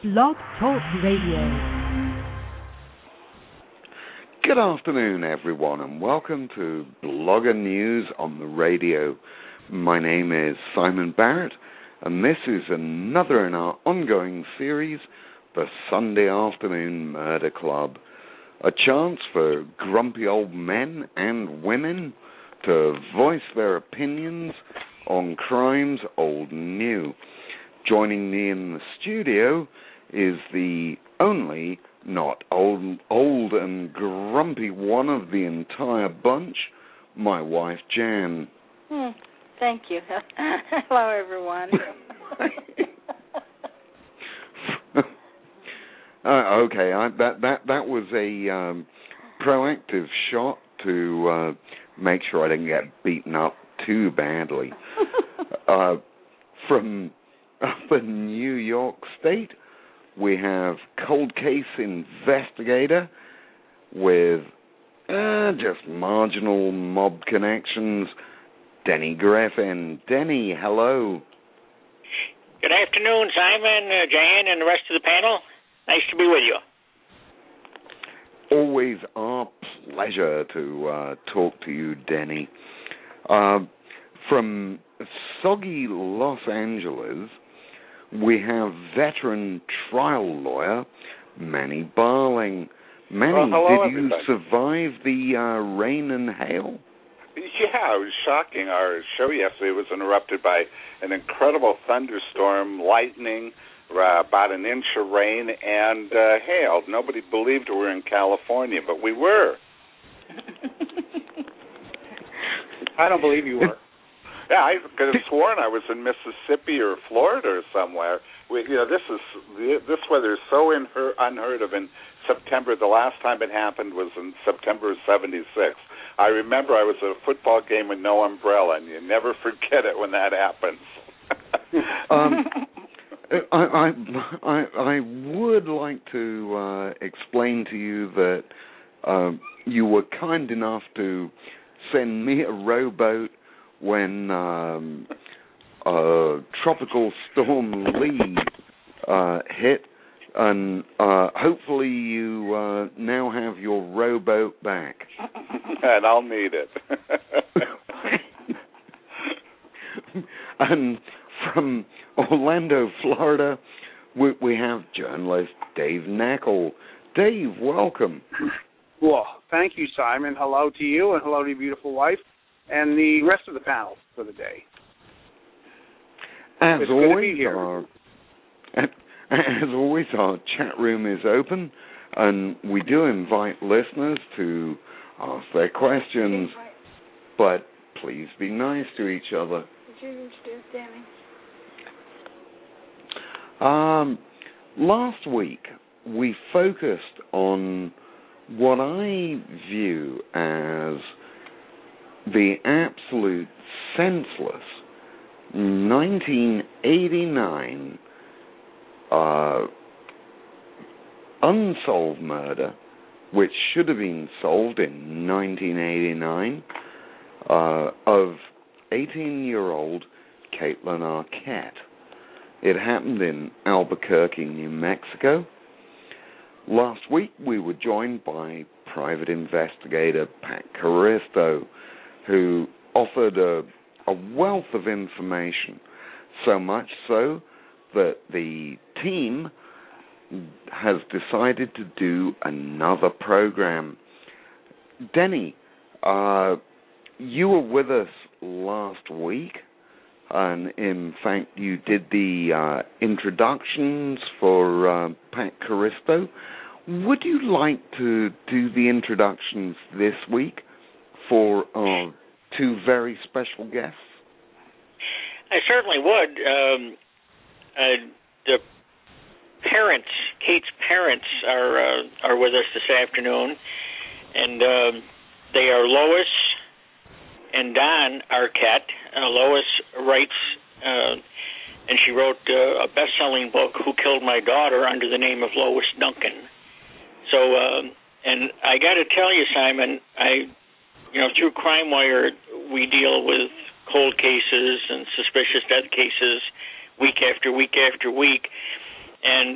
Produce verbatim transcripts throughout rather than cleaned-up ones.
Blog Talk Radio. Good afternoon, everyone, and welcome to Blogger News on the Radio. My name is Simon Barrett, and this is another in our ongoing series, The Sunday Afternoon Murder Club, a chance for grumpy old men and women to voice their opinions on crimes old and new. Joining me in the studio is the only not old, old and grumpy one of the entire bunch, my wife, Jan. Hmm, thank you. Hello, everyone. uh, okay, I, that that that was a um, proactive shot to uh, make sure I didn't get beaten up too badly. uh, from up in New York State, we have cold case investigator with uh, just marginal mob connections, Denny Griffin. Denny, hello. Good afternoon, Simon, uh, Jan, and the rest of the panel. Nice to be with you. Always our pleasure to uh, talk to you, Denny. Uh, from soggy Los Angeles, we have veteran trial lawyer Manny Barling. Manny, well, hello, did you everybody. survive the uh, rain and hail? Yeah, it was shocking. Our show yesterday was interrupted by an incredible thunderstorm, lightning, uh, about an inch of rain, and uh, hail. Nobody believed we were in California, but we were. I don't believe you were. Yeah, I could have sworn I was in Mississippi or Florida or somewhere. We, you know, this is this weather is so inher- unheard of. In September, the last time it happened was in September of seventy-six. I remember I was at a football game with no umbrella, and you never forget it when that happens. um, I, I, I, I would like to uh, explain to you that uh, you were kind enough to send me a rowboat when um, uh, Tropical Storm Lee uh, hit, and uh, hopefully you uh, now have your rowboat back. And I'll need it. And from Orlando, Florida, we, we have journalist Dave Nackle. Dave, welcome. Well, thank you, Simon. Hello to you, and hello to your beautiful wife, and the rest of the panel for the day. As it's always, our, as always, our chat room is open, and we do invite listeners to ask their questions, but please be nice to each other. Did you introduce Danny? Um, last week, we focused on what I view as the absolute senseless nineteen eighty-nine uh, unsolved murder, which should have been solved in nineteen eighty-nine, uh, of eighteen-year-old Caitlin Arquette. It happened in Albuquerque, New Mexico. Last week, we were joined by private investigator Pat Caristo, who offered a, a wealth of information, so much so that the team has decided to do another program. Denny, uh, you were with us last week, and in fact you did the uh, introductions for uh, Pat Caristo. Would you like to do the introductions this week for our two very special guests? I certainly would. Um, uh, the parents, Kate's parents, are uh, are with us this afternoon, and um, they are Lois and Don Arquette. Uh, Lois writes, uh, and she wrote uh, a best-selling book, Who Killed My Daughter, under the name of Lois Duncan. So, uh, and I got to tell you, Simon, I, you know, through CrimeWire, we deal with cold cases and suspicious death cases week after week after week, and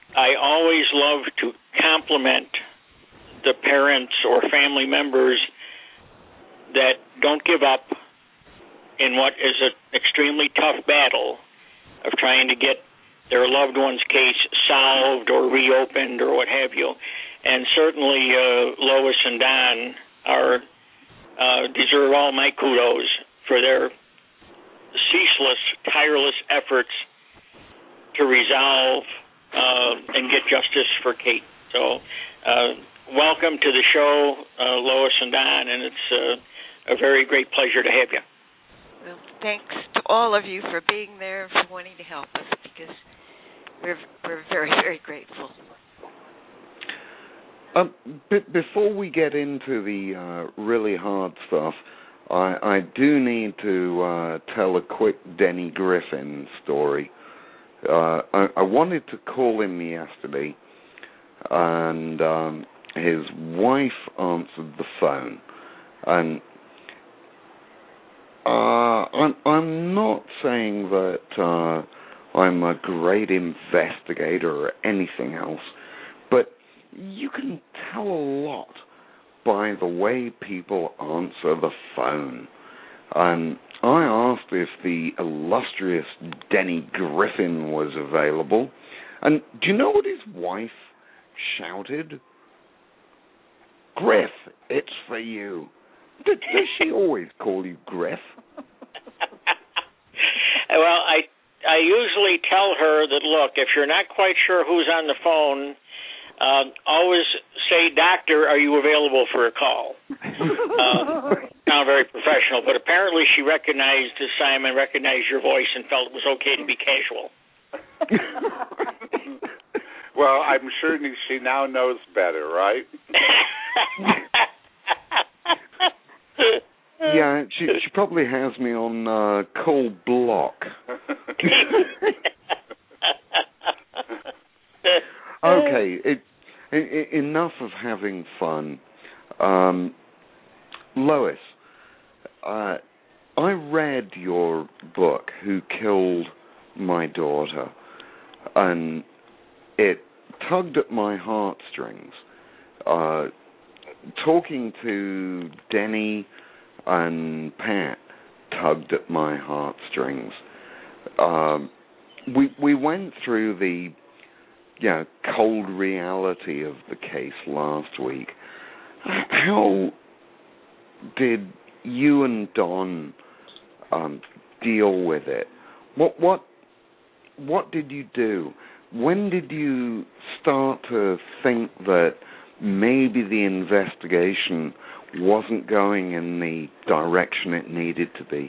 I always love to compliment the parents or family members that don't give up in what is an extremely tough battle of trying to get their loved one's case solved or reopened or what have you. And certainly uh, Lois and Don are uh, deserve all my kudos for their ceaseless, tireless efforts to resolve uh, and get justice for Kate. So uh, welcome to the show, uh, Lois and Don, and it's uh, a very great pleasure to have you. Well, thanks to all of you for being there and for wanting to help us, because we're we're very, very grateful. Um, b- before we get into the uh, really hard stuff, I, I do need to uh, tell a quick Denny Griffin story. Uh, I, I wanted to call him yesterday, and um, his wife answered the phone, and uh, I'm, I'm not saying that uh, I'm a great investigator or anything else, but you can tell a lot by the way people answer the phone. And I asked if the illustrious Denny Griffin was available, and do you know what his wife shouted? Griff, it's for you. Does she always call you Griff? Well, I I usually tell her that, look, if you're not quite sure who's on the phone, uh, always say, Doctor, are you available for a call? uh, sound very professional, but apparently she recognized, Simon, recognized your voice and felt it was okay to be casual. Well, I'm sure she now knows better, right? Yeah, she she probably has me on uh, cold block. Okay, it, it, enough of having fun. Um, Lois, uh, I read your book, Who Killed My Daughter, and it tugged at my heartstrings. Uh, talking to Denny and Pat tugged at my heartstrings. Um, we we went through the you know, cold reality of the case last week. How did you and Don um, deal with it? What what what did you do? When did you start to think that maybe the investigation wasn't going in the direction it needed to be?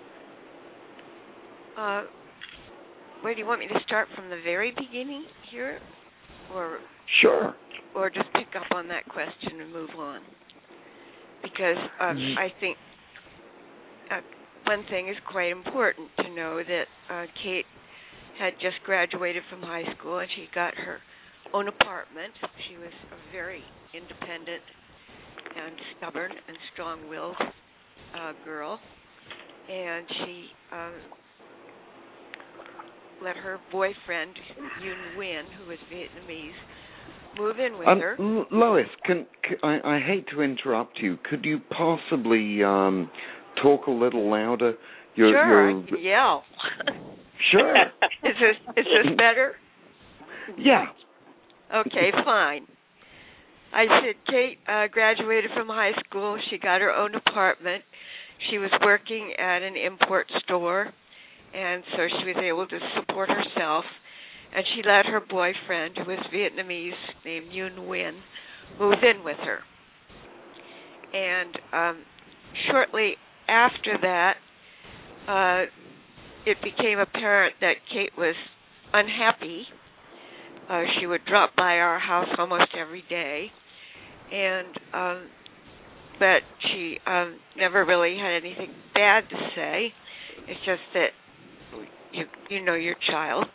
Uh, where do you want me to start, from the very beginning here, or sure, or just pick up on that question and move on? Because uh, mm-hmm. I think uh, one thing is quite important to know, that uh, Kate had just graduated from high school and she got her own apartment. She was a very independent and stubborn and strong-willed uh, girl, and she uh, let her boyfriend, Yoon Win, who was Vietnamese, move in with um, her. L- Lois, can, can I, I hate to interrupt you. Could you possibly um, talk a little louder? You're, sure, you're... I can yell. Sure. Is this is this better? Yeah. Okay, fine. I said Kate uh, graduated from high school. She got her own apartment. She was working at an import store, and so she was able to support herself. And she let her boyfriend, who was Vietnamese, named Yoon Win, move in with her. And um, shortly after that, uh, it became apparent that Kate was unhappy. Uh, she would drop by our house almost every day, and um, but she um, never really had anything bad to say. It's just that you you know your child.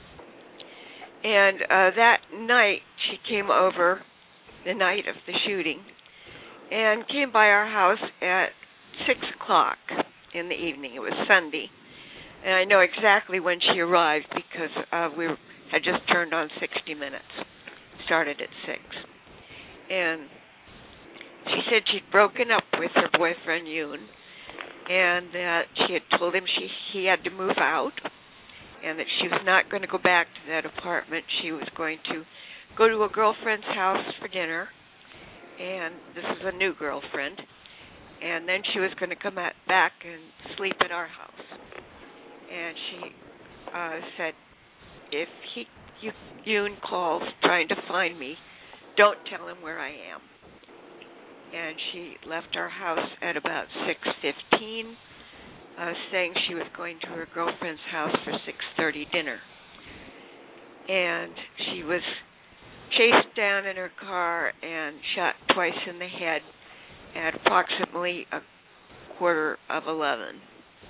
And uh, that night she came over, the night of the shooting, and came by our house at six o'clock in the evening. It was Sunday. And I know exactly when she arrived because uh, we were had just turned on sixty minutes, started at six. And she said she'd broken up with her boyfriend, Yoon, and that she had told him she he had to move out, and that she was not going to go back to that apartment. She was going to go to a girlfriend's house for dinner, and this is a new girlfriend, and then she was going to come at, back and sleep at our house. And she uh, said, if he you, Yoon calls trying to find me, don't tell him where I am. And she left our house at about six fifteen, uh, saying she was going to her girlfriend's house for six thirty dinner. And she was chased down in her car and shot twice in the head at approximately a quarter of eleven.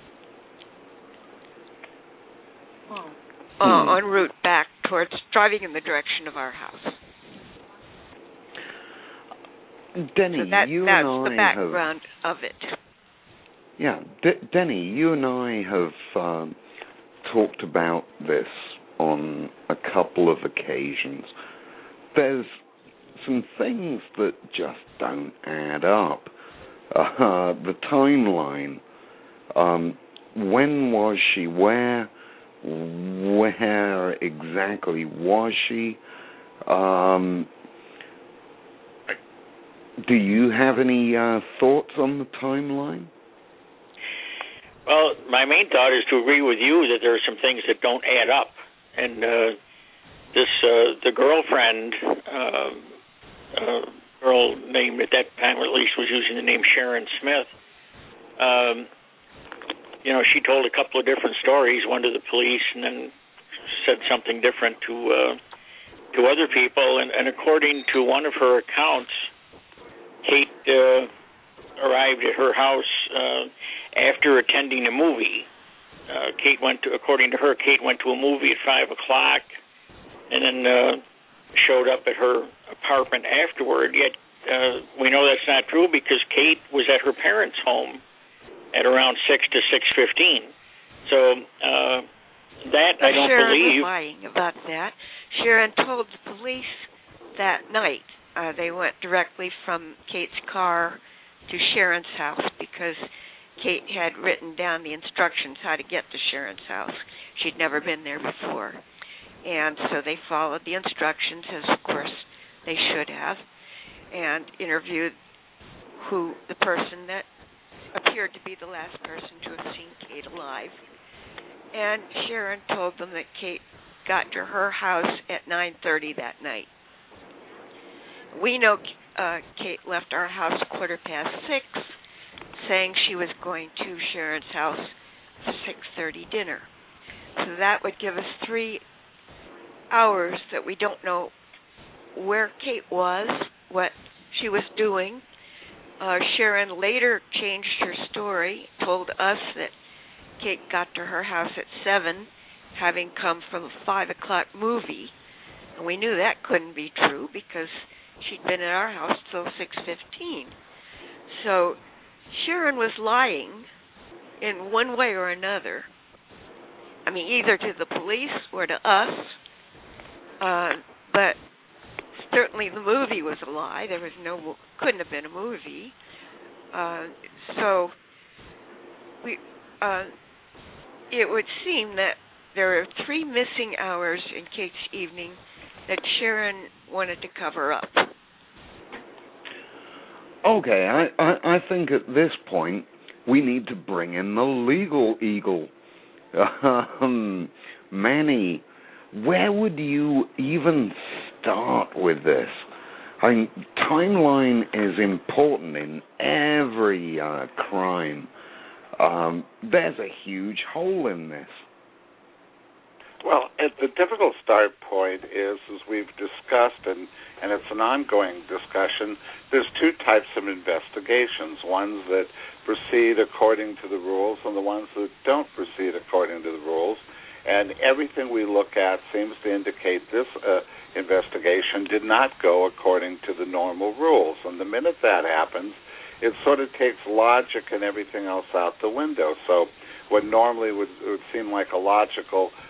Oh. Uh, en route back towards, driving in the direction of our house. Denny, so that, you that's and I the background have, of it. Yeah, D- Denny, you and I have um, talked about this on a couple of occasions. There's some things that just don't add up. Uh, the timeline. Um, when was she? Where? Where exactly was she? Um, do you have any uh, thoughts on the timeline? Well, my main thought is to agree with you that there are some things that don't add up. And uh, this, uh, the girlfriend, uh, uh, girl named at that time, or at least was using the name Sharon Smith, um, you know, she told a couple of different stories, one to the police and then said something different to uh, to other people. And, and according to one of her accounts, Kate uh, arrived at her house uh, after attending a movie. Uh, Kate went to, according to her, Kate went to a movie at five o'clock and then uh, showed up at her apartment afterward. Yet uh, we know that's not true because Kate was at her parents' home at around six to six fifteen. So uh, that I don't Sharon believe. was lying about that. Sharon told the police that night. Uh, they went directly from Kate's car to Sharon's house because Kate had written down the instructions how to get to Sharon's house. She'd never been there before. And so they followed the instructions, as of course they should have, and interviewed who the person that appeared to be the last person to have seen Kate alive. And Sharon told them that Kate got to her house at nine thirty that night. We know uh, Kate left our house quarter past six, saying she was going to Sharon's house for six thirty dinner. So that would give us three hours that we don't know where Kate was, what she was doing. Uh, Sharon later changed her story, told us that Kate got to her house at seven, having come from a five o'clock movie. And we knew that couldn't be true because she'd been at our house till six fifteen. So Sharon was lying in one way or another. I mean, either to the police or to us. Uh, but certainly the movie was a lie. There was no, couldn't have been a movie. Uh, so we, uh, it would seem that there are three missing hours in Kate's evening that Sharon wanted to cover up. Okay, I, I, I think at this point we need to bring in the legal eagle. Um, Manny, where would you even start with this? I mean, timeline is important in every uh, crime. Um, there's a huge hole in this. Well, at the difficult start point is, as we've discussed, and, and it's an ongoing discussion, there's two types of investigations, ones that proceed according to the rules and the ones that don't proceed according to the rules. And everything we look at seems to indicate this uh, investigation did not go according to the normal rules. And the minute that happens, it sort of takes logic and everything else out the window. So what normally would, would seem like a logical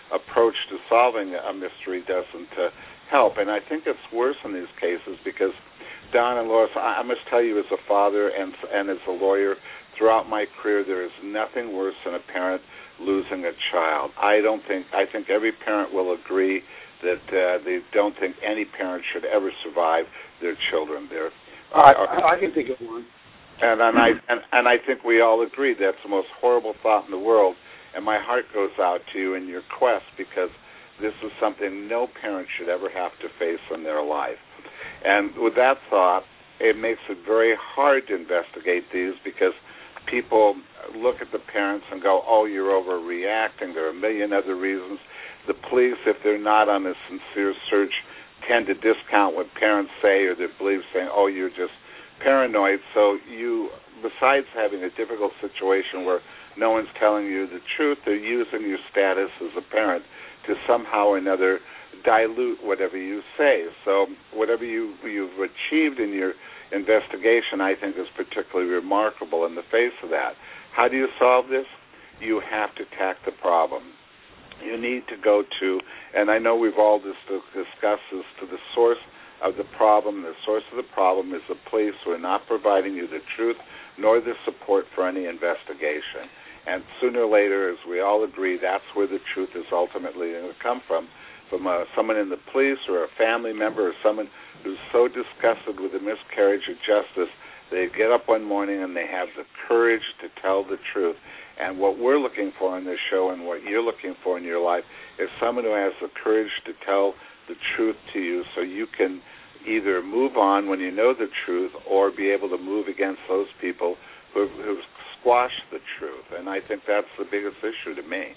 approach to solving a mystery doesn't uh, help. And I think it's worse in these cases because, Don and Lois, I must tell you as a father and and as a lawyer, throughout my career, there is nothing worse than a parent losing a child. I don't think, I think every parent will agree that uh, they don't think any parent should ever survive their children. They're, I, uh, I can think of one. And, and I and, and I think we all agree that's the most horrible thought in the world. And my heart goes out to you in your quest because this is something no parent should ever have to face in their life. And with that thought, it makes it very hard to investigate these because people look at the parents and go, oh, you're overreacting. There are a million other reasons. The police, if they're not on a sincere search, tend to discount what parents say or their beliefs, saying, oh, you're just paranoid. So you, besides having a difficult situation where no one's telling you the truth, they're using your status as a parent to somehow or another dilute whatever you say. So whatever you, you've achieved in your investigation, I think, is particularly remarkable in the face of that. How do you solve this? You have to attack the problem. You need to go to, and I know we've all dis- discussed this, to the source of the problem. The source of the problem is the police who are not providing you the truth nor the support for any investigation. And sooner or later, as we all agree, that's where the truth is ultimately going to come from, from uh, someone in the police or a family member or someone who's so disgusted with the miscarriage of justice, they get up one morning and they have the courage to tell the truth. And what we're looking for in this show and what you're looking for in your life is someone who has the courage to tell the truth to you so you can either move on when you know the truth or be able to move against those people who have squashed the truth. And I think that's the biggest issue to me.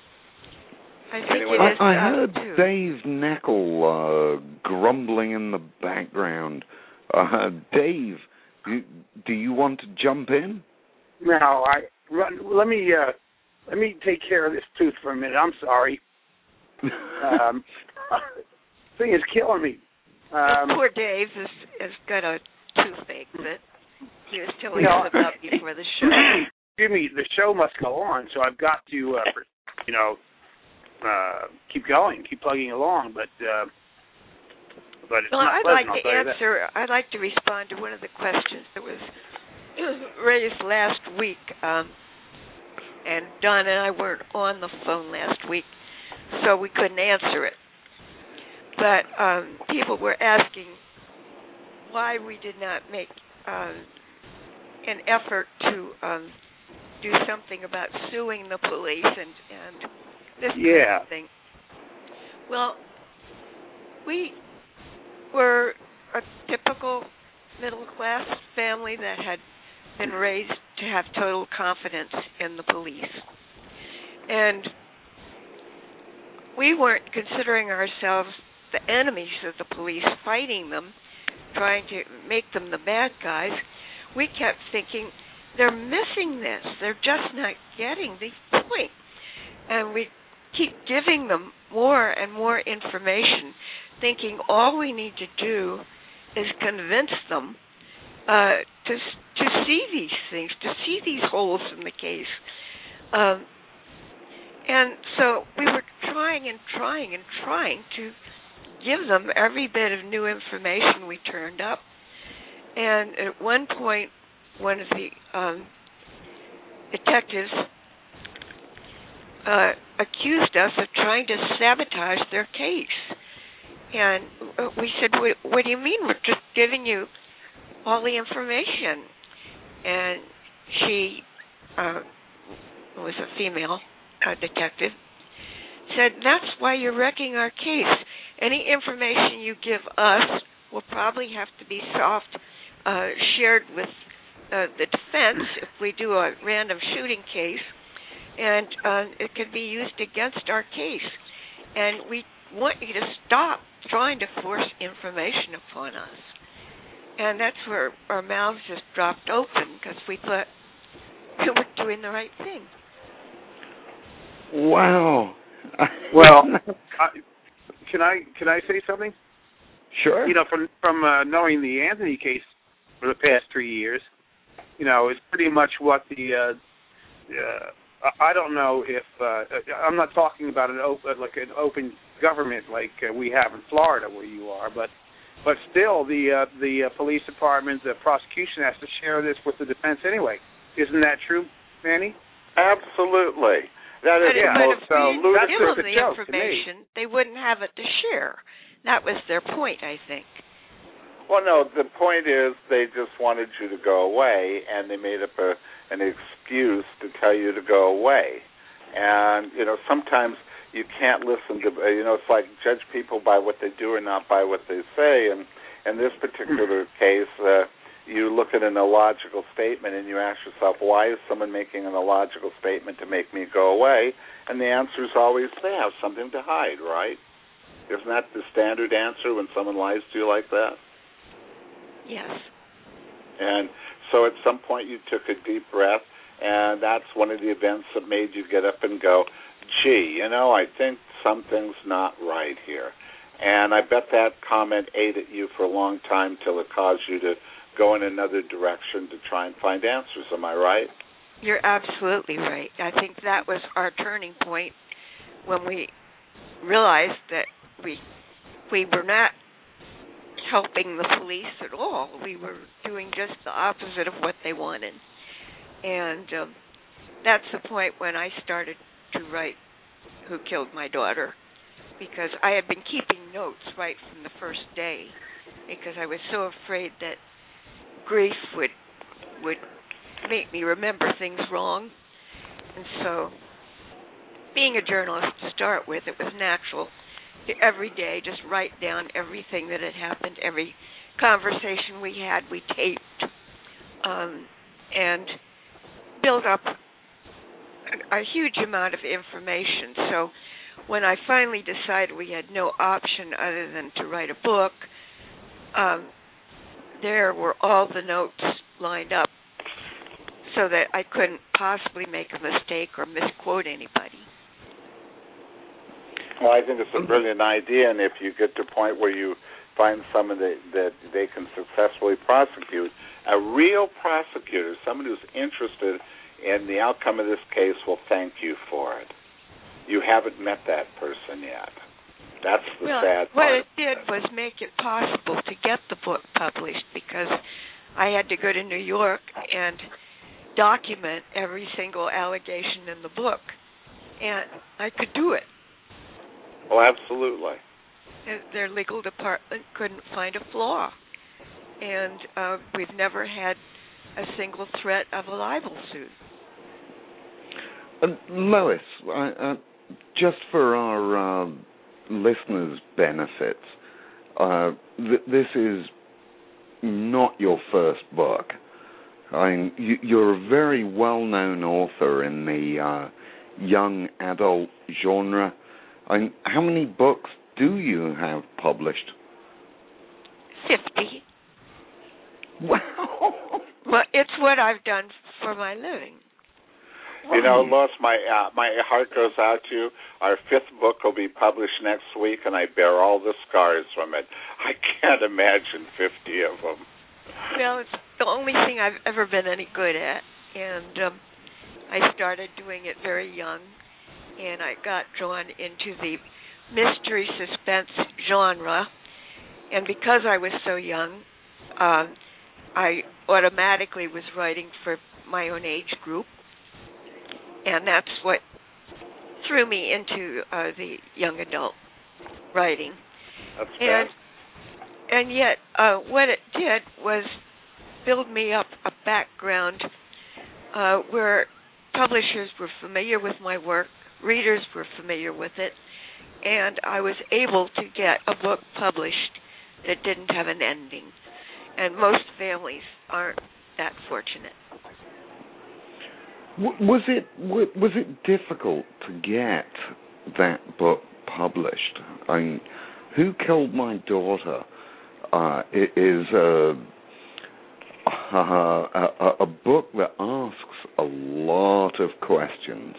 I think Anyone it is. I, I uh, heard too. Dave Neckel uh, grumbling in the background. Uh, Dave, you, do you want to jump in? No, I run, let me uh, let me take care of this tooth for a minute. I'm sorry. um, thing is killing me. Um, Poor Dave has, has got a toothache that he was telling you know, us about before the show. Excuse me, the show must go on, so I've got to, uh, you know, uh, keep going, keep plugging along. But uh, but it's well, not I'd pleasant, like I'll to tell you that. answer. I'd like to respond to one of the questions that was raised last week. Um, and Don and I weren't on the phone last week, so we couldn't answer it. But um, people were asking why we did not make um, an effort to um, do something about suing the police and, and this yeah. kind of thing. Well, we were a typical middle-class family that had been raised to have total confidence in the police. And we weren't considering ourselves the enemies of the police, fighting them, trying to make them the bad guys. We kept thinking, they're missing this. They're just not getting the point. And we keep giving them more and more information, thinking all we need to do is convince them uh, to to see these things, to see these holes in the case. Um, and so we were trying and trying and trying to give them every bit of new information we turned up. And at one point, one of the um, detectives uh, accused us of trying to sabotage their case. And we said, what, what do you mean? We're just giving you all the information. And she uh, was a female uh, detective, said, that's why you're wrecking our case. Any information you give us will probably have to be soft, uh, shared with uh, the defense if we do a random shooting case, and uh, it could be used against our case. And we want you to stop trying to force information upon us. And that's where our mouths just dropped open because we thought we were doing the right thing. Wow. Well, I, can I can I say something? Sure. You know, from from uh, knowing the Anthony case for the past three years, you know, it's pretty much what the uh, uh, I don't know if uh, I'm not talking about an open, like an open government like uh, we have in Florida where you are, but but still the uh, the uh, police department, the prosecution has to share this with the defense anyway. Isn't that true, Manny? Absolutely. That is but, the but most if uh, we ludicrous give them the joke information, they wouldn't have it to share. That was their point, I think. Well, no, the point is they just wanted you to go away, and they made up a, an excuse to tell you to go away. And, you know, sometimes you can't listen to, you know, it's like judge people by what they do or not by what they say. And in this particular case, uh, you look at an illogical statement and you ask yourself, why is someone making an illogical statement to make me go away? And the answer is always they have something to hide, right? Isn't that the standard answer when someone lies to you like that? Yes. And so at some point you took a deep breath, and that's one of the events that made you get up and go, gee, you know, I think something's not right here. And I bet that comment ate at you for a long time till it caused you to go in another direction to try and find answers. Am I right? You're absolutely right. I think that was our turning point when we realized that we we were not helping the police at all. We were doing just the opposite of what they wanted. And um, that's the point when I started to write Who Killed My Daughter, because I had been keeping notes right from the first day because I was so afraid that grief would would make me remember things wrong. And so being a journalist to start with, it was natural to every day just write down everything that had happened, every conversation we had, we taped, um, and build up a, a huge amount of information. So when I finally decided we had no option other than to write a book, um, there were all the notes lined up so that I couldn't possibly make a mistake or misquote anybody. Well, I think it's a brilliant idea, and if you get to a point where you find someone that, that they can successfully prosecute, a real prosecutor, someone who's interested in the outcome of this case, will thank you for it. You haven't met that person yet. That's the well, sad part. What it did was make it possible to get the book published because I had to go to New York and document every single allegation in the book, and I could do it. Well, absolutely. Their legal department couldn't find a flaw, and uh, we've never had a single threat of a libel suit. Uh, Lois, uh, uh, just for our uh, listeners' benefits, uh, th- this is not your first book. I mean, you, you're a very well-known author in the uh, young adult genre. I mean, how many books do you have published? Fifty. Wow. Well, it's what I've done for my living. You know, Lois, my uh, my heart goes out to you. Our fifth book will be published next week, and I bear all the scars from it. I can't imagine fifty of them. Well, it's the only thing I've ever been any good at, and um, I started doing it very young, and I got drawn into the mystery suspense genre, and because I was so young, uh, I automatically was writing for my own age group, and that's what threw me into uh, the young adult writing. That's and bad. and yet, uh, what it did was build me up a background uh, where publishers were familiar with my work, readers were familiar with it, and I was able to get a book published that didn't have an ending. And most families aren't that fortunate. Was it was it difficult to get that book published? I mean, Who Killed My Daughter uh, is a, a, a, a book that asks a lot of questions.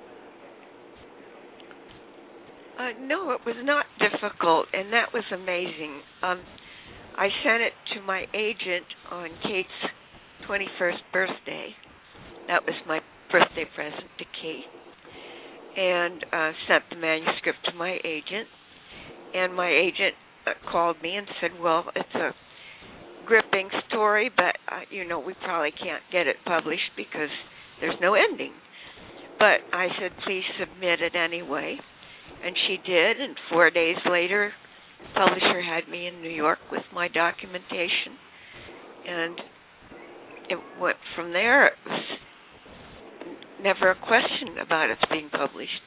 Uh, no, it was not difficult, and that was amazing. Um, I sent it to my agent on Kate's twenty-first birthday. That was my birthday present to Kate, and uh, sent the manuscript to my agent. And my agent uh, called me and said, well, it's a gripping story, but, uh, you know, we probably can't get it published because there's no ending. But I said, please submit it anyway. And she did, and four days later, the publisher had me in New York with my documentation. And it went from there. It was never a question about its being published.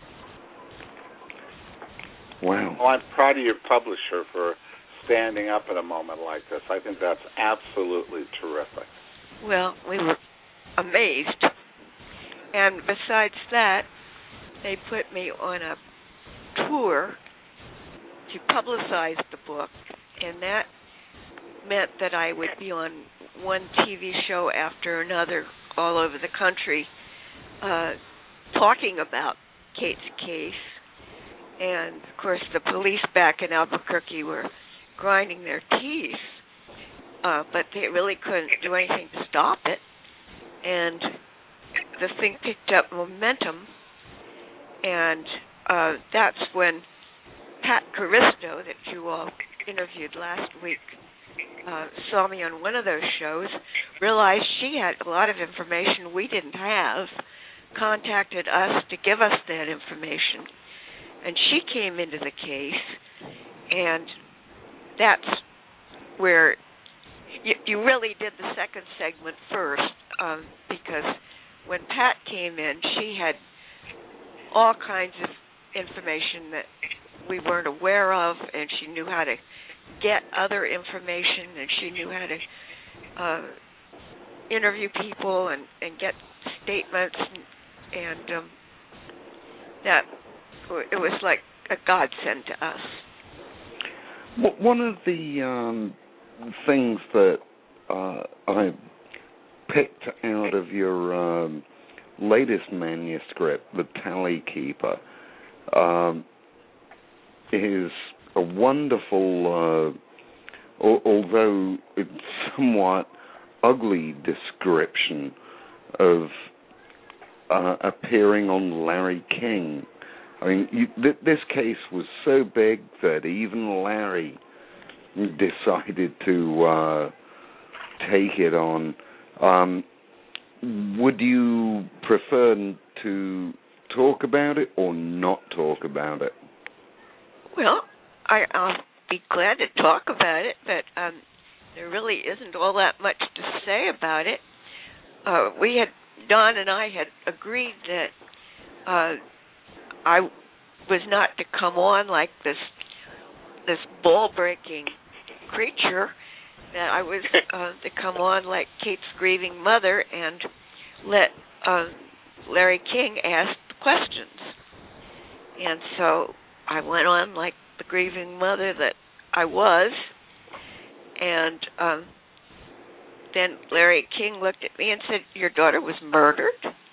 Wow. Well, I'm proud of your publisher for standing up at a moment like this. I think that's absolutely terrific. Well, we were amazed. And besides that, they put me on a tour to publicize the book, and that meant that I would be on one T V show after another all over the country uh, talking about Kate's case. And, of course, the police back in Albuquerque were grinding their teeth, uh, but they really couldn't do anything to stop it. And the thing picked up momentum, and uh, that's when Pat Caristo, that you all interviewed last week, uh, saw me on one of those shows, realized she had a lot of information we didn't have, contacted us to give us that information. And she came into the case, and that's where you, you really did the second segment first, um, because when Pat came in, she had all kinds of information that we weren't aware of, and she knew how to get other information, and she knew how to uh, interview people and, and get statements, and, and um, that it was like a godsend to us. One of the um, things that uh, I picked out of your um, latest manuscript, The Tally Keeper, um, is a wonderful, uh, al- although it's somewhat ugly description of uh, appearing on Larry King. I mean, you, th- this case was so big that even Larry decided to uh, take it on. Um, would you prefer to talk about it or not talk about it? Well, I, I'll be glad to talk about it, but um, there really isn't all that much to say about it. Uh, we had, Don and I had agreed that uh, I was not to come on like this this ball-breaking creature, that I was uh, to come on like Kate's grieving mother and let uh, Larry King ask the questions. And so I went on like the grieving mother that I was, and um, then Larry King looked at me and said, "Your daughter was murdered?"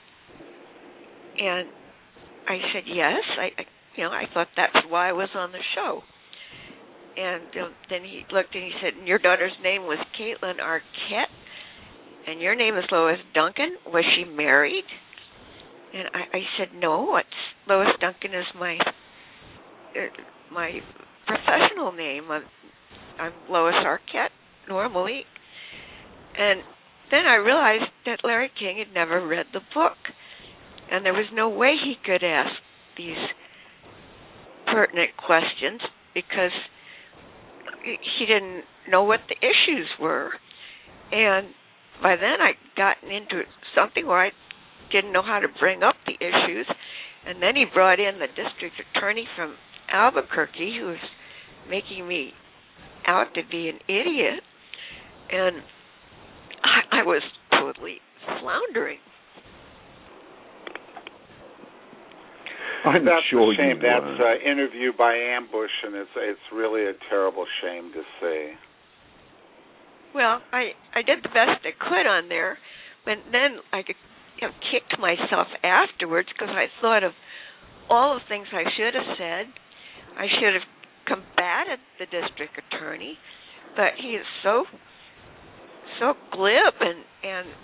And I said, "Yes." I, I you know, I thought that's why I was on the show. And uh, then he looked and he said, "Your daughter's name was Caitlin Arquette, and your name is Lois Duncan. Was she married?" And I, I said, "No, it's Lois Duncan is my uh, my professional name. I'm, I'm Lois Arquette normally." And then I realized that Larry King had never read the book, and there was no way he could ask these pertinent questions because he didn't know what the issues were. And by then I'd gotten into something where I didn't know how to bring up the issues. And then he brought in the district attorney from Albuquerque who was making me out to be an idiot. And I, I was totally floundering. I'm That's sure a shame. you That's were. uh, interview by ambush, and it's it's really a terrible shame to see. Well, I, I did the best I could on there, but then I you know, kicked myself afterwards because I thought of all the things I should have said. I should have combated the district attorney, but he is so so glib and, and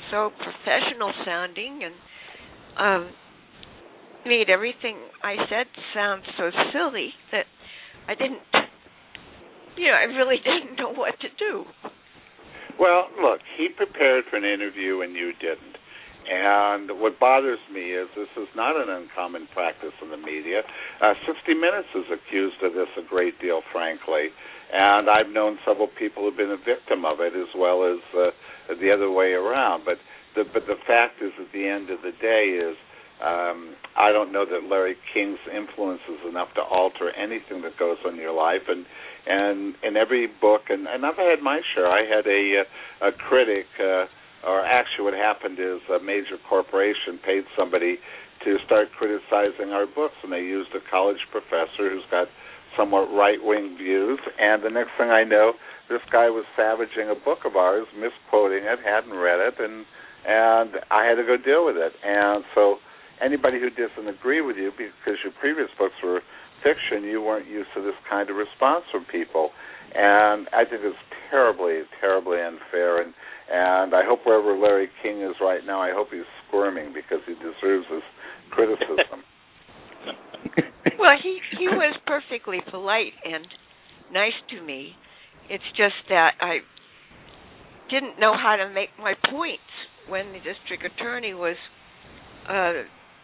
so professional sounding and um, made everything I said sound so silly that I didn't, you know, I really didn't know what to do. Well, look, he prepared for an interview and you didn't. And what bothers me is this is not an uncommon practice in the media. Uh, sixty minutes is accused of this a great deal, frankly. And I've known several people who've been a victim of it as well as uh, the other way around. But the, but the fact is, at the end of the day, is um, I don't know that Larry King's influence is enough to alter anything that goes on in your life. And and in every book, and, and I've had my share. I had a, a critic... Uh, Or actually what happened is a major corporation paid somebody to start criticizing our books, and they used a college professor who's got somewhat right-wing views, and the next thing I know, this guy was savaging a book of ours, misquoting it, hadn't read it, and and I had to go deal with it. And so anybody who doesn't agree with you because your previous books were fiction, you weren't used to this kind of response from people. And I think it's terribly, terribly unfair, and And I hope wherever Larry King is right now, I hope he's squirming because he deserves his criticism. Well, he, he was perfectly polite and nice to me. It's just that I didn't know how to make my points when the district attorney was uh,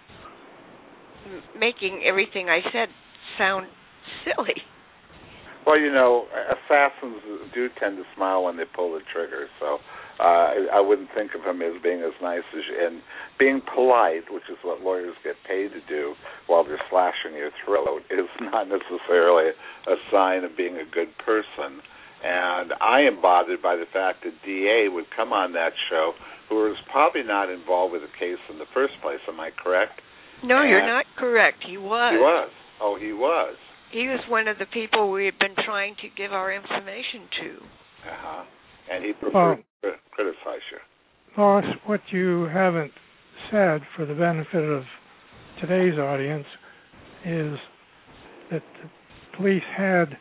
making everything I said sound silly. Well, you know, assassins do tend to smile when they pull the trigger, so uh, I, I wouldn't think of him as being as nice as you. And being polite, which is what lawyers get paid to do while they're slashing your throat, is not necessarily a sign of being a good person. And I am bothered by the fact that D A would come on that show who was probably not involved with the case in the first place. Am I correct? No, and you're not correct. He was. He was. Oh, he was. He was one of the people we had been trying to give our information to. Uh-huh. And he preferred well, to criticize you. Lois, what you haven't said for the benefit of today's audience is that the police had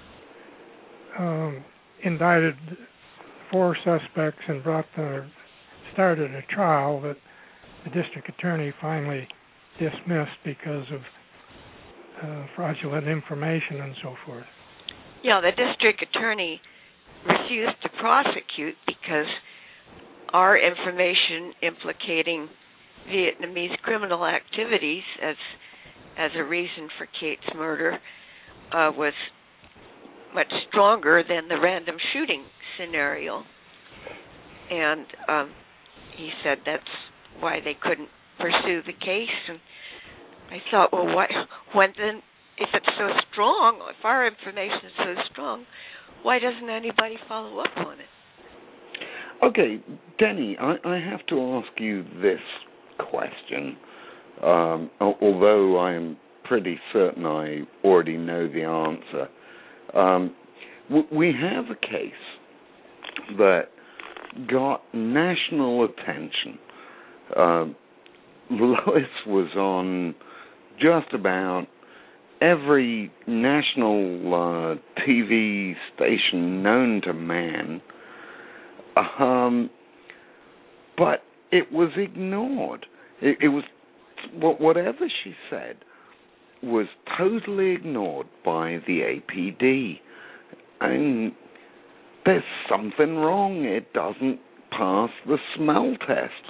um, indicted four suspects and brought the, started a trial that the district attorney finally dismissed because of Uh, fraudulent information and so forth. Yeah, the district attorney refused to prosecute because our information implicating Vietnamese criminal activities as as a reason for Kate's murder uh, was much stronger than the random shooting scenario. And um, he said that's why they couldn't pursue the case. And I thought, well, why, when then, if it's so strong, if our information is so strong, why doesn't anybody follow up on it? Okay, Denny, I, I have to ask you this question, um, although I am pretty certain I already know the answer. Um, we have a case that got national attention. Um, Lois was on just about every national uh, T V station known to man, um, but it was ignored. It, it was whatever she said was totally ignored by the A P D, and there's something wrong. It doesn't pass the smell test.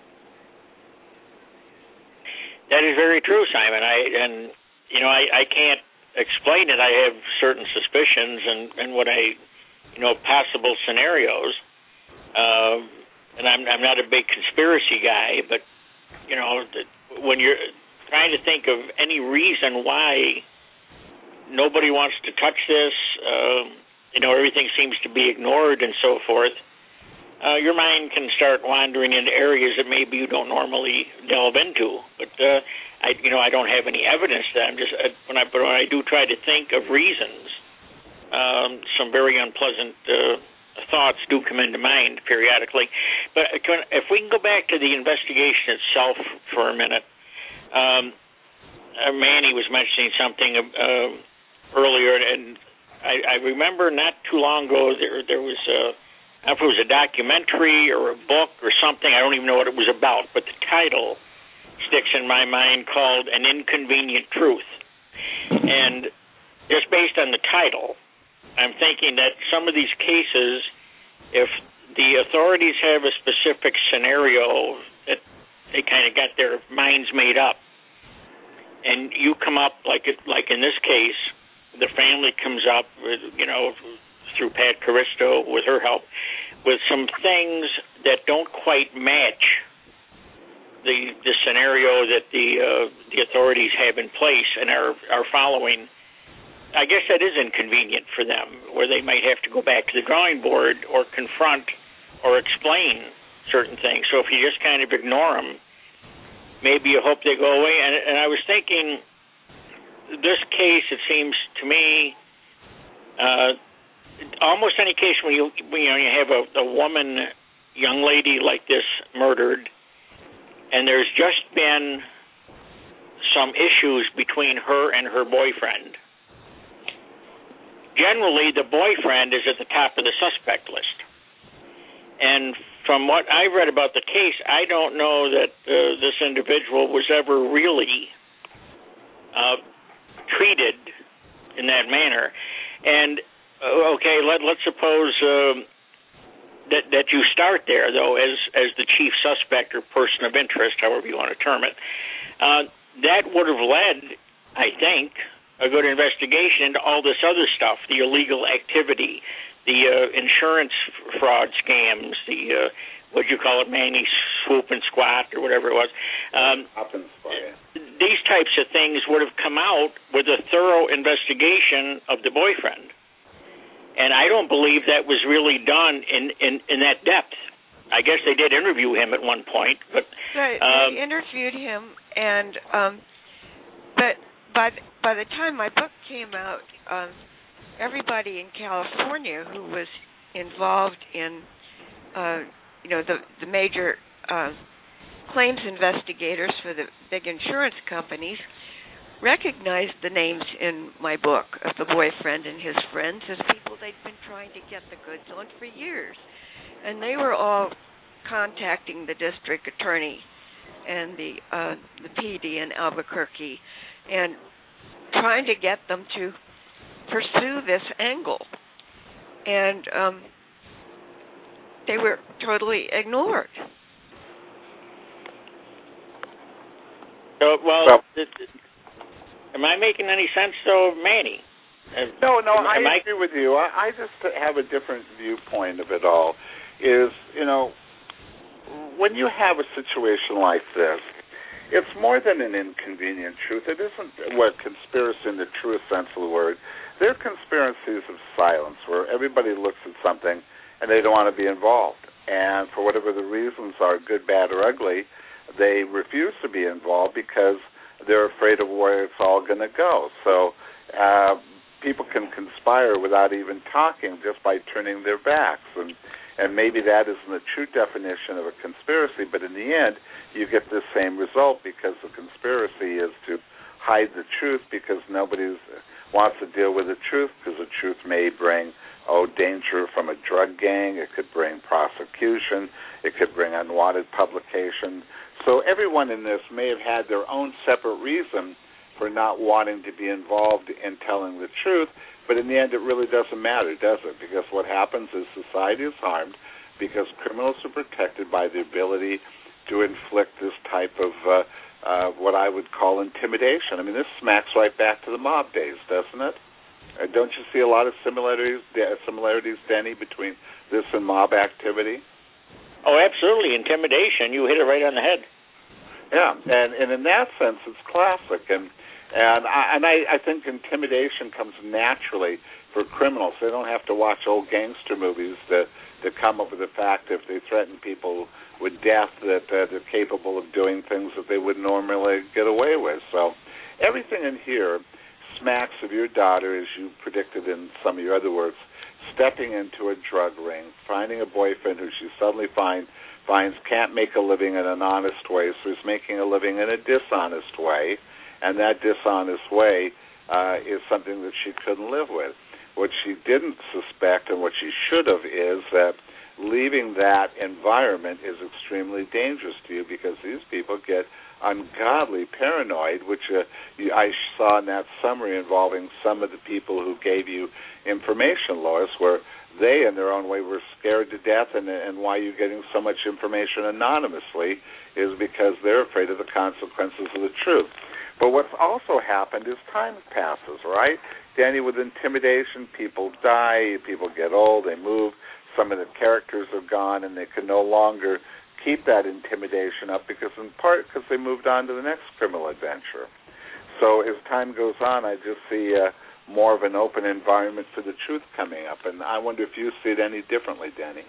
That is very true, Simon. I and you know I, I can't explain it. I have certain suspicions and, and what I you know possible scenarios. Um, and I'm I'm not a big conspiracy guy, but you know when you're trying to think of any reason why nobody wants to touch this, um, you know everything seems to be ignored and so forth. Uh, your mind can start wandering into areas that maybe you don't normally delve into. But uh, I, you know, I don't have any evidence that. I'm just uh, when I, but when I do try to think of reasons, um, some very unpleasant uh, thoughts do come into mind periodically. But can, if we can go back to the investigation itself for a minute, um, uh, Manny was mentioning something uh, earlier, and I, I remember not too long ago there there was. Uh, if it was a documentary or a book or something. I don't even know what it was about, but the title sticks in my mind, called An Inconvenient Truth. And just based on the title, I'm thinking that some of these cases, if the authorities have a specific scenario that they kind of got their minds made up, and you come up, like it, like in this case, the family comes up with, you know, through Pat Caristo with her help, with some things that don't quite match the the scenario that the uh, the authorities have in place and are are following. I guess that is inconvenient for them, where they might have to go back to the drawing board or confront or explain certain things. So if you just kind of ignore them, maybe you hope they go away. And, and I was thinking, this case, it seems to me, uh, almost any case when you when, you know you have a, a woman, young lady like this murdered, and there's just been some issues between her and her boyfriend. Generally, the boyfriend is at the top of the suspect list. And from what I've read about the case, I don't know that uh, this individual was ever really uh, treated in that manner. And, uh, okay, let, let's suppose uh, that, that you start there, though, as, as the chief suspect or person of interest, however you want to term it. Uh, that would have led, I think, a good investigation into all this other stuff, the illegal activity, the uh, insurance fraud scams, the, uh, what do you call it, Manny swoop and squat or whatever it was. Um, Up and squat. These types of things would have come out with a thorough investigation of the boyfriend. And I don't believe that was really done in, in, in that depth. I guess they did interview him at one point, but right, um, they interviewed him, and um, but by the, by the time my book came out, um, everybody in California who was involved in, uh, you know, the the major uh, claims investigators for the big insurance companies recognized the names in my book of the boyfriend and his friends as people they'd been trying to get the goods on for years. And they were all contacting the district attorney and the uh, the P D in Albuquerque and trying to get them to pursue this angle. And um, they were totally ignored. So, well, well th- th- am I making any sense, though, Manny? Uh, no, no, am, I am agree I... with you. I, I just have a different viewpoint of it all. Is, you know, when you have a situation like this, it's more than an inconvenient truth. It isn't what conspiracy in the truest sense of the word. They're conspiracies of silence where everybody looks at something and they don't want to be involved. And for whatever the reasons are, good, bad, or ugly, they refuse to be involved because they're afraid of where it's all going to go. So uh, people can conspire without even talking just by turning their backs. And And maybe that isn't the true definition of a conspiracy, but in the end, you get the same result because the conspiracy is to hide the truth because nobody wants to deal with the truth because the truth may bring, oh, danger from a drug gang. It could bring prosecution. It could bring unwanted publication. So everyone in this may have had their own separate reason for not wanting to be involved in telling the truth, but in the end, it really doesn't matter, does it? Because what happens is society is harmed because criminals are protected by the ability to inflict this type of uh, uh, what I would call intimidation. I mean, this smacks right back to the mob days, doesn't it? Uh, don't you see a lot of similarities, uh, similarities, Denny, between this and mob activity? Oh, absolutely. Intimidation. You hit it right on the head. Yeah, and, and in that sense, it's classic. And And I, and I, I think intimidation comes naturally for criminals. They don't have to watch old gangster movies to, to come up with the fact if they threaten people with death that uh, they're capable of doing things that they wouldn't normally get away with. So everything in here smacks of your daughter, as you predicted in some of your other works, stepping into a drug ring, finding a boyfriend who she suddenly find, finds can't make a living in an honest way, so is making a living in a dishonest way. And that dishonest way uh, is something that she couldn't live with. What she didn't suspect and what she should have is that leaving that environment is extremely dangerous to you because these people get ungodly paranoid, which uh, you, I saw in that summary involving some of the people who gave you information, Lois, where they, in their own way, were scared to death, and, and why you're getting so much information anonymously is because they're afraid of the consequences of the truth. But what's also happened is time passes, right? Danny, with intimidation, people die, people get old, they move, some of the characters are gone, and they can no longer keep that intimidation up because, in part, because they moved on to the next criminal adventure. So as time goes on, I just see uh, more of an open environment for the truth coming up, and I wonder if you see it any differently, Danny.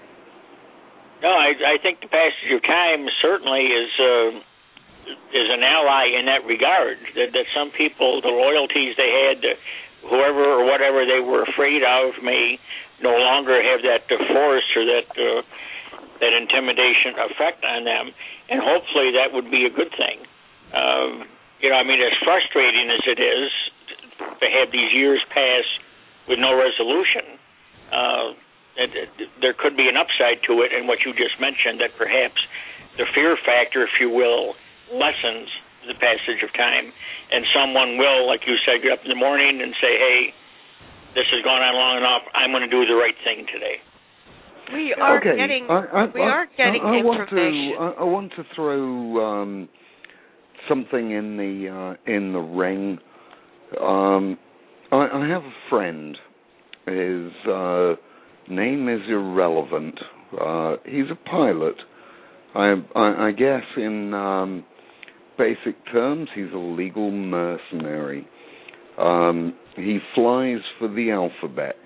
No, I, I think the passage of time certainly is uh, is an ally in that regard. That, that some people, the loyalties they had to whoever or whatever they were afraid of, may no longer have that uh, force or that uh, that intimidation effect on them, and hopefully that would be a good thing. Um, you know, I mean, as frustrating as it is to have these years pass with no resolution, uh, it, it, there could be an upside to it in what you just mentioned, that perhaps the fear factor, if you will, lessens the passage of time, and someone will, like you said, get up in the morning and say, hey, this has gone on long enough, I'm going to do the right thing today. We are okay. getting I, I, we are getting I, I information. Want to, I, I want to throw um, something in the uh, in the ring. Um, I, I have a friend. His uh, name is irrelevant. Uh, he's a pilot. I, I, I guess in um, basic terms, he's a legal mercenary. Um, he flies for the alphabets.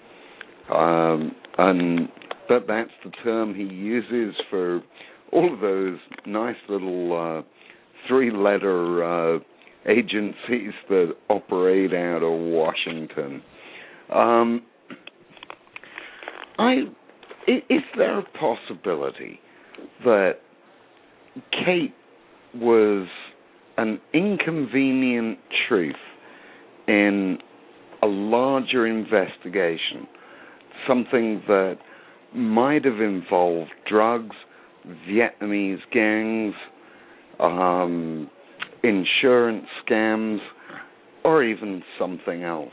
Um, and that that's the term he uses for all of those nice little uh, three-letter uh, agencies that operate out of Washington. Um, I is there a possibility that Kate was an inconvenient truth in a larger investigation? Something that might have involved drugs, Vietnamese gangs, um, insurance scams, or even something else.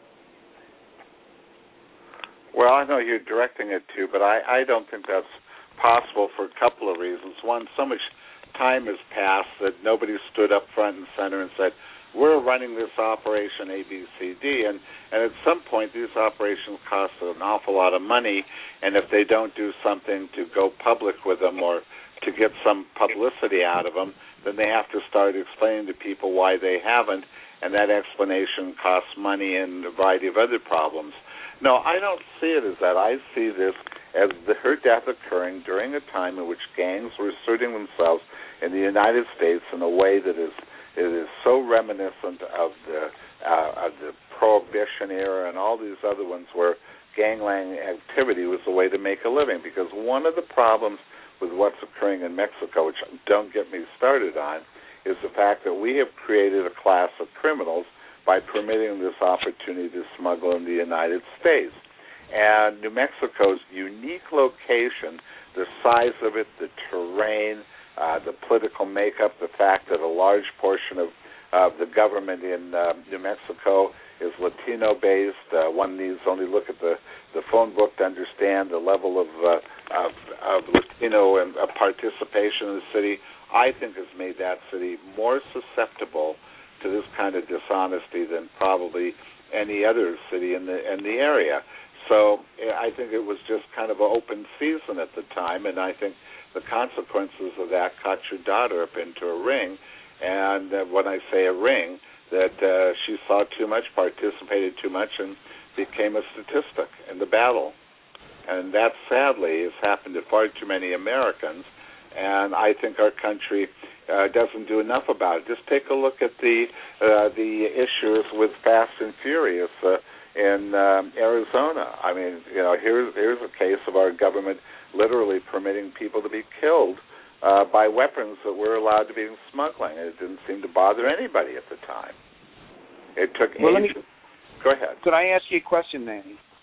Well, I know you're directing it to, but I, I don't think that's possible for a couple of reasons. One, so much time has passed that nobody stood up front and center and said, we're running this operation A, B, C, D, and, and at some point these operations cost an awful lot of money, and if they don't do something to go public with them or to get some publicity out of them, then they have to start explaining to people why they haven't, and that explanation costs money and a variety of other problems. No, I don't see it as that. I see this as the, her death occurring during a time in which gangs were asserting themselves in the United States in a way that is It is so reminiscent of the uh, of the Prohibition era and all these other ones where gangland activity was the way to make a living. Because one of the problems with what's occurring in Mexico, which don't get me started on, is the fact that we have created a class of criminals by permitting this opportunity to smuggle in the United States. And New Mexico's unique location, the size of it, the terrain, Uh, the political makeup, the fact that a large portion of, of the government in uh, New Mexico is Latino-based. Uh, one needs only look at the, the phone book to understand the level of, uh, of, of Latino and, uh, participation in the city, I think has made that city more susceptible to this kind of dishonesty than probably any other city in the in the area. So I think it was just kind of an open season at the time, and I think the consequences of that caught your daughter up into a ring, and uh, when I say a ring, that uh, she saw too much, participated too much, and became a statistic in the battle. And that, sadly, has happened to far too many Americans, and I think our country uh, doesn't do enough about it. Just take a look at the uh, the issues with Fast and Furious uh, in um, Arizona. I mean, you know, here's here's a case of our government literally permitting people to be killed uh, by weapons that we're allowed to be smuggling. It didn't seem to bother anybody at the time. It took well, ages. Let me, Go ahead. Could I ask you a question, Nanny?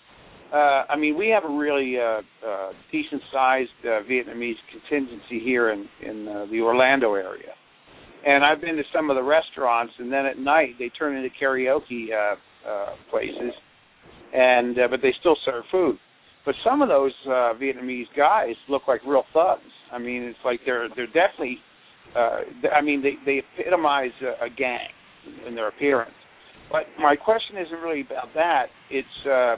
uh, I mean, we have a really uh, uh, decent-sized uh, Vietnamese contingency here in in uh, the Orlando area, and I've been to some of the restaurants, and then at night they turn into karaoke uh, uh, places, and uh, but they still serve food. But some of those uh, Vietnamese guys look like real thugs. I mean, it's like they're they're definitely. Uh, I mean, they they epitomize a, a gang in their appearance. But my question isn't really about that. It's uh,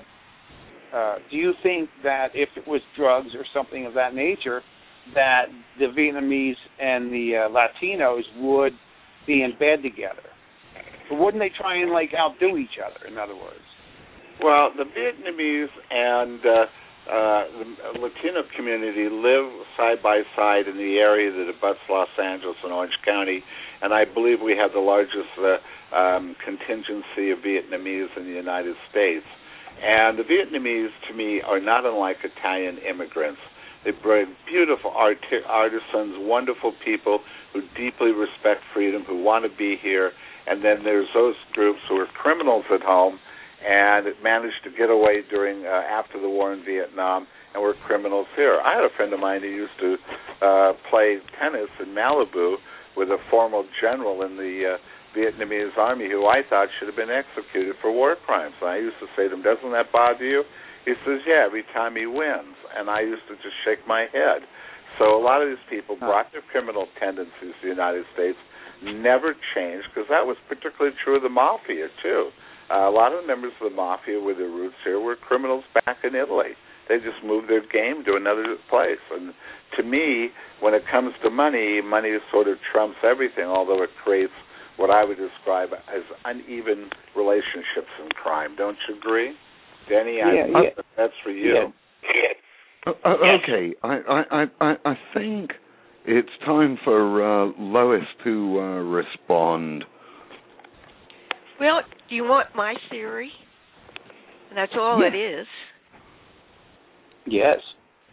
uh, do you think that if it was drugs or something of that nature, that the Vietnamese and the uh, Latinos would be in bed together? But wouldn't they try and like outdo each other? In other words. Well, the Vietnamese and uh, uh, the Latino community live side by side in the area that abuts Los Angeles and Orange County, and I believe we have the largest uh, um, contingency of Vietnamese in the United States. And the Vietnamese, to me, are not unlike Italian immigrants. They bring beautiful art- artisans, wonderful people who deeply respect freedom, who want to be here, and then there's those groups who are criminals at home and managed to get away during uh, after the war in Vietnam, and were criminals here. I had a friend of mine who used to uh, play tennis in Malibu with a former general in the uh, Vietnamese army who I thought should have been executed for war crimes. And I used to say to him, "Doesn't that bother you?" He says, "Yeah, every time he wins." And I used to just shake my head. So a lot of these people brought their criminal tendencies to the United States, never changed, because that was particularly true of the mafia, too. Uh, a lot of the members of the mafia with their roots here were criminals back in Italy. They just moved their game to another place. And to me, when it comes to money, money sort of trumps everything, although it creates what I would describe as uneven relationships in crime. Don't you agree? Denny, yeah, I, yeah. that's for you. Yeah. Uh, okay, I, I, I, I think it's time for uh, Lois to uh, respond. Well, do you want my theory? That's all yeah. it is. Yes.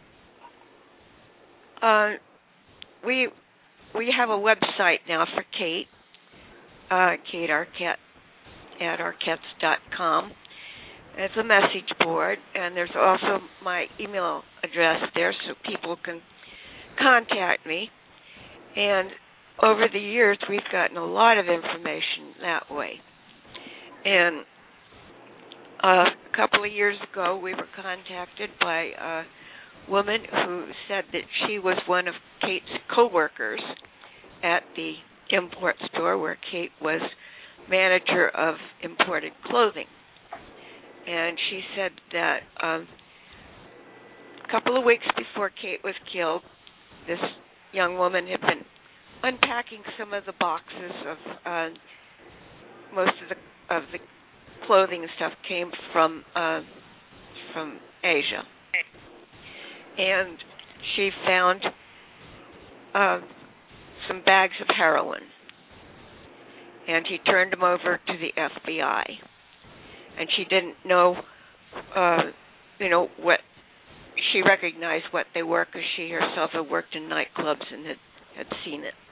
Uh, we we have a website now for Kate, uh, Kate Arquette at arquettes dot com. It's a message board, and there's also my email address there so people can contact me. And over the years, we've gotten a lot of information that way. And uh, a couple of years ago, we were contacted by a woman who said that she was one of Kate's co-workers at the import store where Kate was manager of imported clothing. And she said that um, a couple of weeks before Kate was killed, this young woman had been unpacking some of the boxes of uh, most of the of the clothing and stuff came from uh, from Asia, and she found uh, some bags of heroin, and he turned them over to the F B I. And she didn't know, uh, you know, what she recognized what they were because she herself had worked in nightclubs and had, had seen it.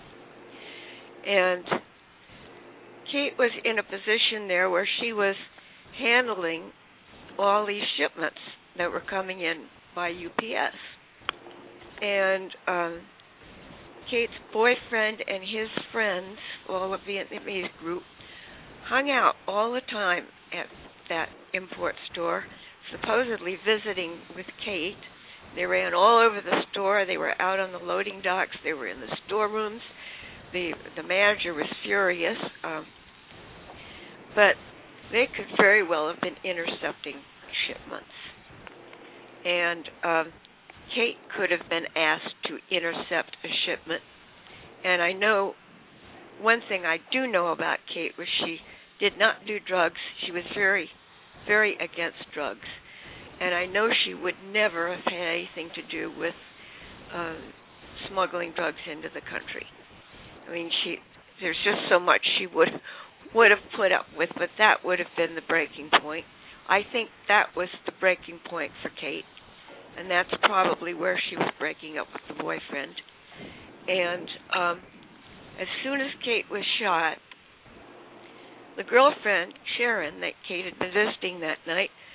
And Kate was in a position there where she was handling all these shipments that were coming in by U P S. And um, Kate's boyfriend and his friends, all of the Vietnamese group, hung out all the time at that import store, supposedly visiting with Kate. They ran all over the store. They were out on the loading docks. They were in the storerooms. The the manager was furious. Um, but they could very well have been intercepting shipments. And um, Kate could have been asked to intercept a shipment. And I know, one thing I do know about Kate was she did not do drugs. She was very, very against drugs. And I know she would never have had anything to do with uh, smuggling drugs into the country. I mean, she there's just so much she would would have put up with, but that would have been the breaking point. I think that was the breaking point for Kate, and that's probably where she was breaking up with the boyfriend. And um, as soon as Kate was shot, the girlfriend, Sharon, that Kate had been visiting that night,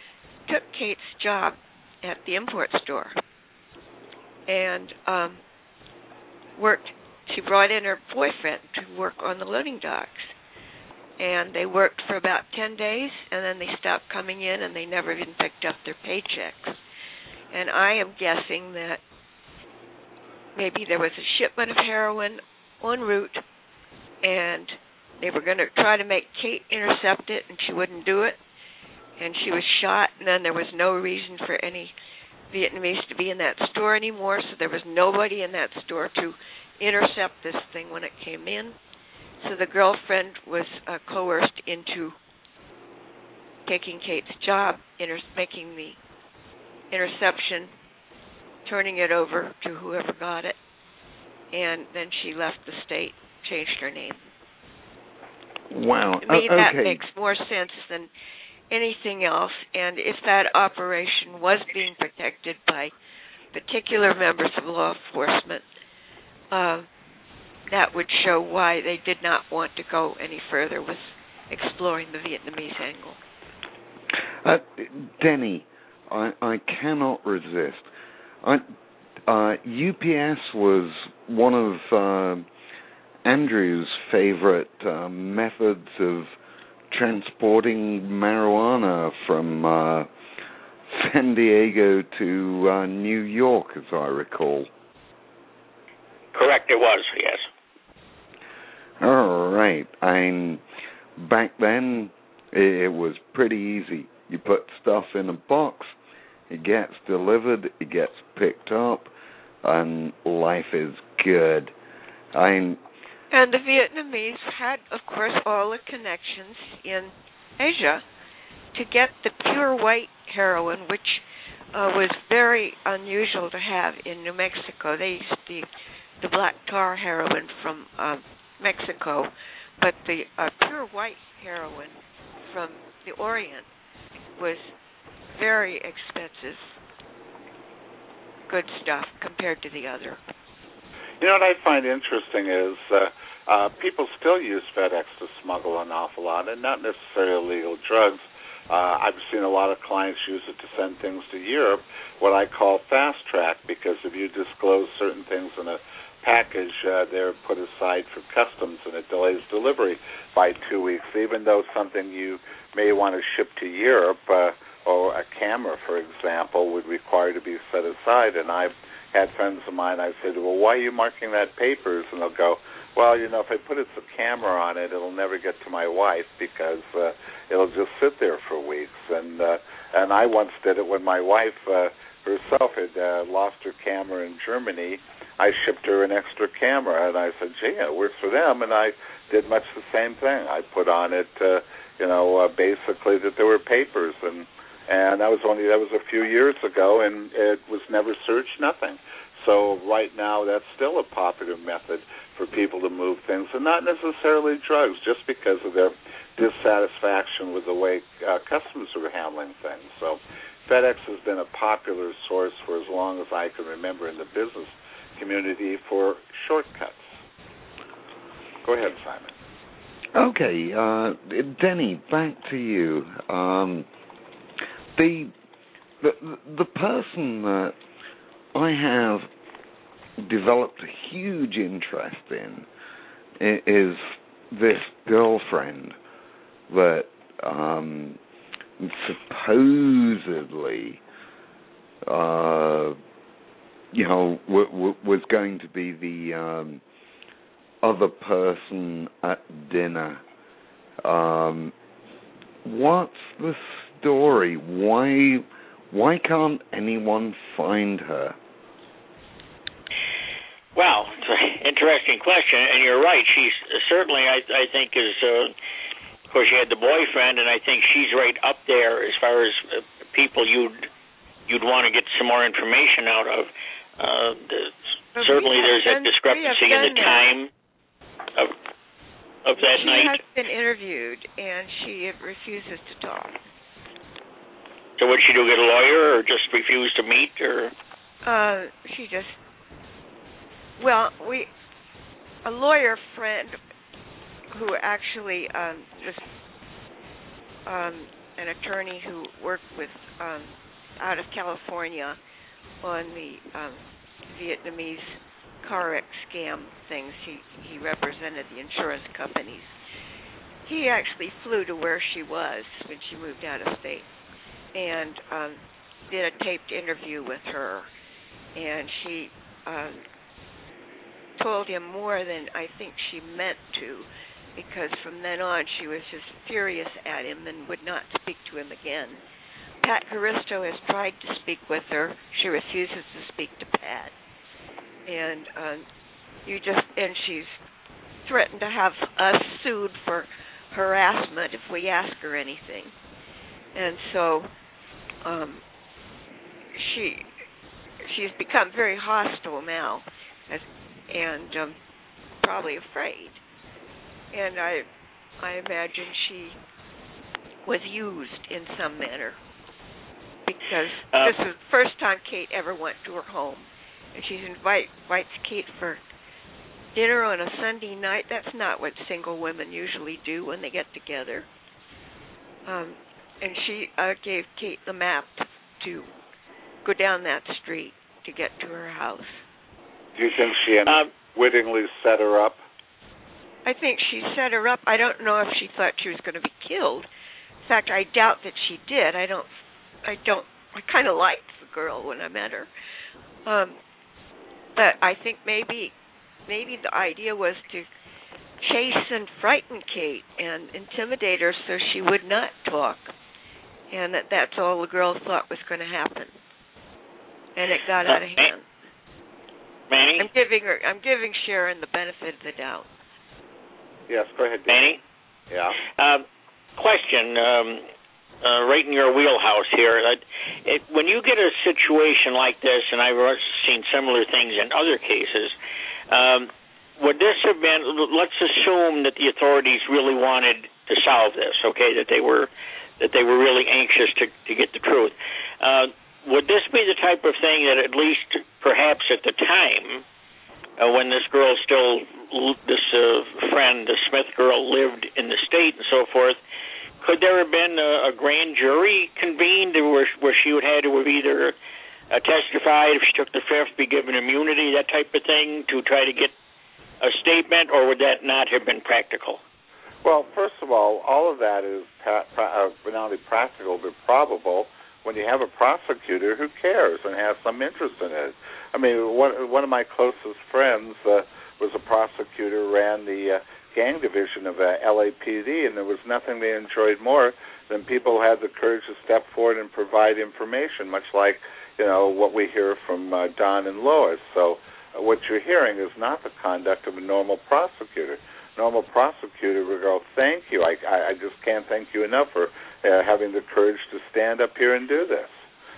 took Kate's job at the import store and um, worked. She brought in her boyfriend to work on the loading docks. And they worked for about ten days, and then they stopped coming in, and they never even picked up their paychecks. And I am guessing that maybe there was a shipment of heroin en route, and they were going to try to make Kate intercept it, and she wouldn't do it. And she was shot, and then there was no reason for any Vietnamese to be in that store anymore, so there was nobody in that store to intercept this thing when it came in. So the girlfriend was uh, coerced into taking Kate's job, inter- making the interception, turning it over to whoever got it, and then she left the state, changed her name. Wow. To me, uh, that okay. makes more sense than anything else. And if that operation was being protected by particular members of law enforcement, uh, that would show why they did not want to go any further with exploring the Vietnamese angle. Uh, Denny, I, I cannot resist. I, uh, U P S was one of uh, Andrew's favorite uh, methods of transporting marijuana from uh, San Diego to uh, New York, as I recall. Correct, it was, yes. All right. I back then, it was pretty easy. You put stuff in a box, it gets delivered, it gets picked up, and life is good. I and the Vietnamese had, of course, all the connections in Asia to get the pure white heroin, which uh, was very unusual to have in New Mexico. They used the the black tar heroin from um, Mexico, but the uh, pure white heroin from the Orient was very expensive, good stuff compared to the other. You know what I find interesting is uh, uh, people still use FedEx to smuggle an awful lot, and not necessarily illegal drugs. Uh, I've seen a lot of clients use it to send things to Europe, what I call fast track, because if you disclose certain things in a package, uh, they're put aside for customs, and it delays delivery by two weeks, even though something you may want to ship to Europe, uh, or a camera, for example, would require to be set aside. And I've had friends of mine, I said, well, why are you marking that papers? And they'll go, well, you know, if I put a camera on it, it'll never get to my wife because uh, it'll just sit there for weeks. And uh, and I once did it when my wife uh, herself had uh, lost her camera in Germany. I shipped her an extra camera, and I said, gee, it works for them. And I did much the same thing. I put on it, uh, you know, uh, basically that there were papers, and and that was only that was a few years ago, and it was never searched, nothing. So right now, that's still a popular method for people to move things, and not necessarily drugs, just because of their dissatisfaction with the way uh, customs are handling things. So FedEx has been a popular source for as long as I can remember in the business community for shortcuts. Go ahead, Simon. Okay, uh, Denny, back to you. Um, the, the the person that I have developed a huge interest in is this girlfriend that um, supposedly, uh, you know, w- w- was going to be the um, other person at dinner. Um, what's the story? Why why can't anyone find her? Well, it's an interesting question, and you're right. She's certainly, I, I think, is, uh, of course, you had the boyfriend, and I think she's right up there as far as uh, people you'd you'd want to get some more information out of. Uh, the, certainly, there's a discrepancy in the time of of that she night. She has been interviewed, and she refuses to talk. So what did she do, get a lawyer, or just refuse to meet, or? Uh, she just, well, we, a lawyer friend who actually um, just um, an attorney who worked with um, out of California on the um, Vietnamese car wreck scam things. He he represented the insurance companies. He actually flew to where she was when she moved out of state and um, did a taped interview with her, and she um, told him more than I think she meant to, because from then on she was just furious at him and would not speak to him again. Pat Caristo has tried to speak with her. She refuses to speak to Pat. And um, you just and she's threatened to have us sued for harassment if we ask her anything. And so um, she she's become very hostile now, as, and um, probably afraid. And I I imagine she was used in some manner, because uh, this is the first time Kate ever went to her home. And she invite, invites Kate for dinner on a Sunday night. That's not what single women usually do when they get together. Um, and she uh, gave Kate the map to go down that street to get to her house. Do you think she unwittingly um, set her up? I think she set her up. I don't know if she thought she was going to be killed. In fact, I doubt that she did. I don't. I don't. I kind of liked the girl when I met her. Um, But I think maybe maybe the idea was to chase and frighten Kate and intimidate her so she would not talk, and that that's all the girl thought was going to happen. And it got out of hand. Manny? I'm giving her. I'm giving Sharon the benefit of the doubt. Yes, go ahead, Manny. Yeah. Uh, question. Um, Uh, right in your wheelhouse here. Uh, it, when you get a situation like this, and I've seen similar things in other cases, um, would this have been, let's assume that the authorities really wanted to solve this, okay, that they were that they were really anxious to, to get the truth. Uh, would this be the type of thing that at least perhaps at the time, uh, when this girl still, this uh, friend, the Smith girl, lived in the state and so forth, could there have been a, a grand jury convened where, where she would have to have either uh, testified, if she took the fifth, be given immunity, that type of thing, to try to get a statement, or would that not have been practical? Well, first of all, all of that is pra- pra- uh, not only practical but probable when you have a prosecutor who cares and has some interest in it. I mean, one, one of my closest friends uh, was a prosecutor, ran the... Uh, gang division of uh, L A P D, and there was nothing they enjoyed more than people who had the courage to step forward and provide information, much like, you know, what we hear from uh, Don and Lois. So uh, what you're hearing is not the conduct of a normal prosecutor. Normal prosecutor would go, thank you, I, I, I just can't thank you enough for uh, having the courage to stand up here and do this.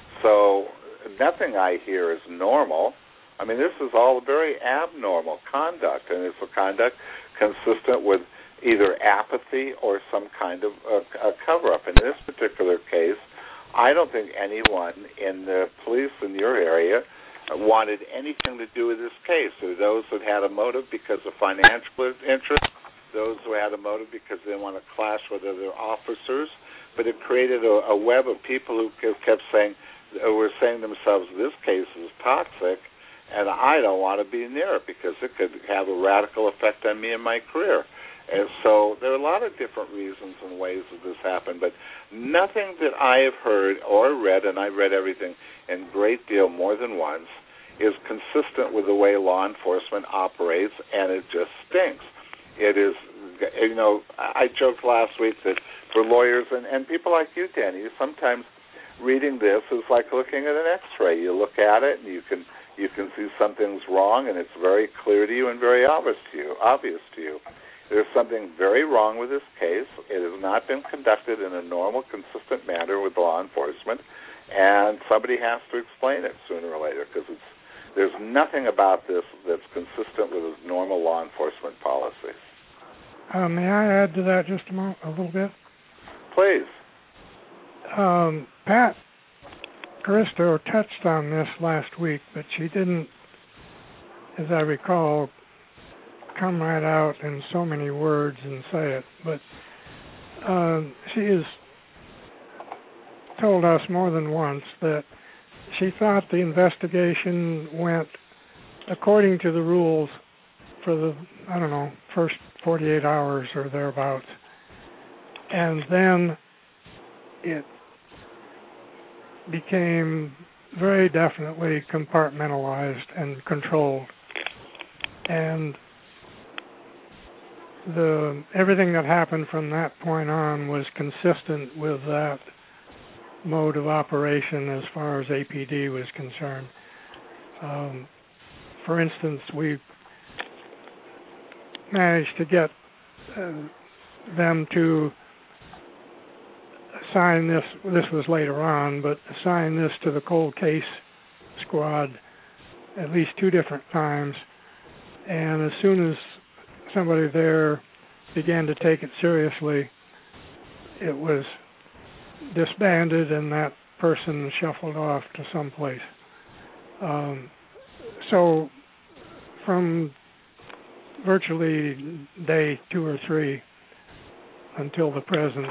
So nothing I hear is normal. I mean, this is all very abnormal conduct, and it's a conduct consistent with either apathy or some kind of uh, a cover-up. In this particular case, I don't think anyone in the police in your area wanted anything to do with this case. There were those that had a motive because of financial interest, those who had a motive because they didn't want to clash with other officers, but it created a, a web of people who kept saying, were saying to themselves, this case is toxic, and I don't want to be near it because it could have a radical effect on me and my career. And so there are a lot of different reasons and ways that this happened, but nothing that I have heard or read, and I've read everything in great deal more than once, is consistent with the way law enforcement operates, and it just stinks. It is, you know, I joked last week that for lawyers and, and people like you, Danny, sometimes reading this is like looking at an X-ray. You look at it and you can you can see something's wrong, and it's very clear to you and very obvious to you. Obvious to you. There's something very wrong with this case. It has not been conducted in a normal, consistent manner with law enforcement, and somebody has to explain it sooner or later, because it's there's nothing about this that's consistent with normal law enforcement policies. Uh, may I add to that just a, moment, a little bit? Please. Um, Pat Caristo touched on this last week, but she didn't, as I recall, come right out in so many words and say it. But uh, she is told us more than once that she thought the investigation went according to the rules for the, I don't know, first forty-eight hours or thereabouts. And then it became very definitely compartmentalized and controlled. And the everything that happened from that point on was consistent with that mode of operation as far as A P D was concerned. Um, for instance, we managed to get uh, them to assign this, this was later on, but assign this to the cold case squad at least two different times. And as soon as somebody there began to take it seriously, it was disbanded and that person shuffled off to someplace. Um, so from virtually day two or three until the present,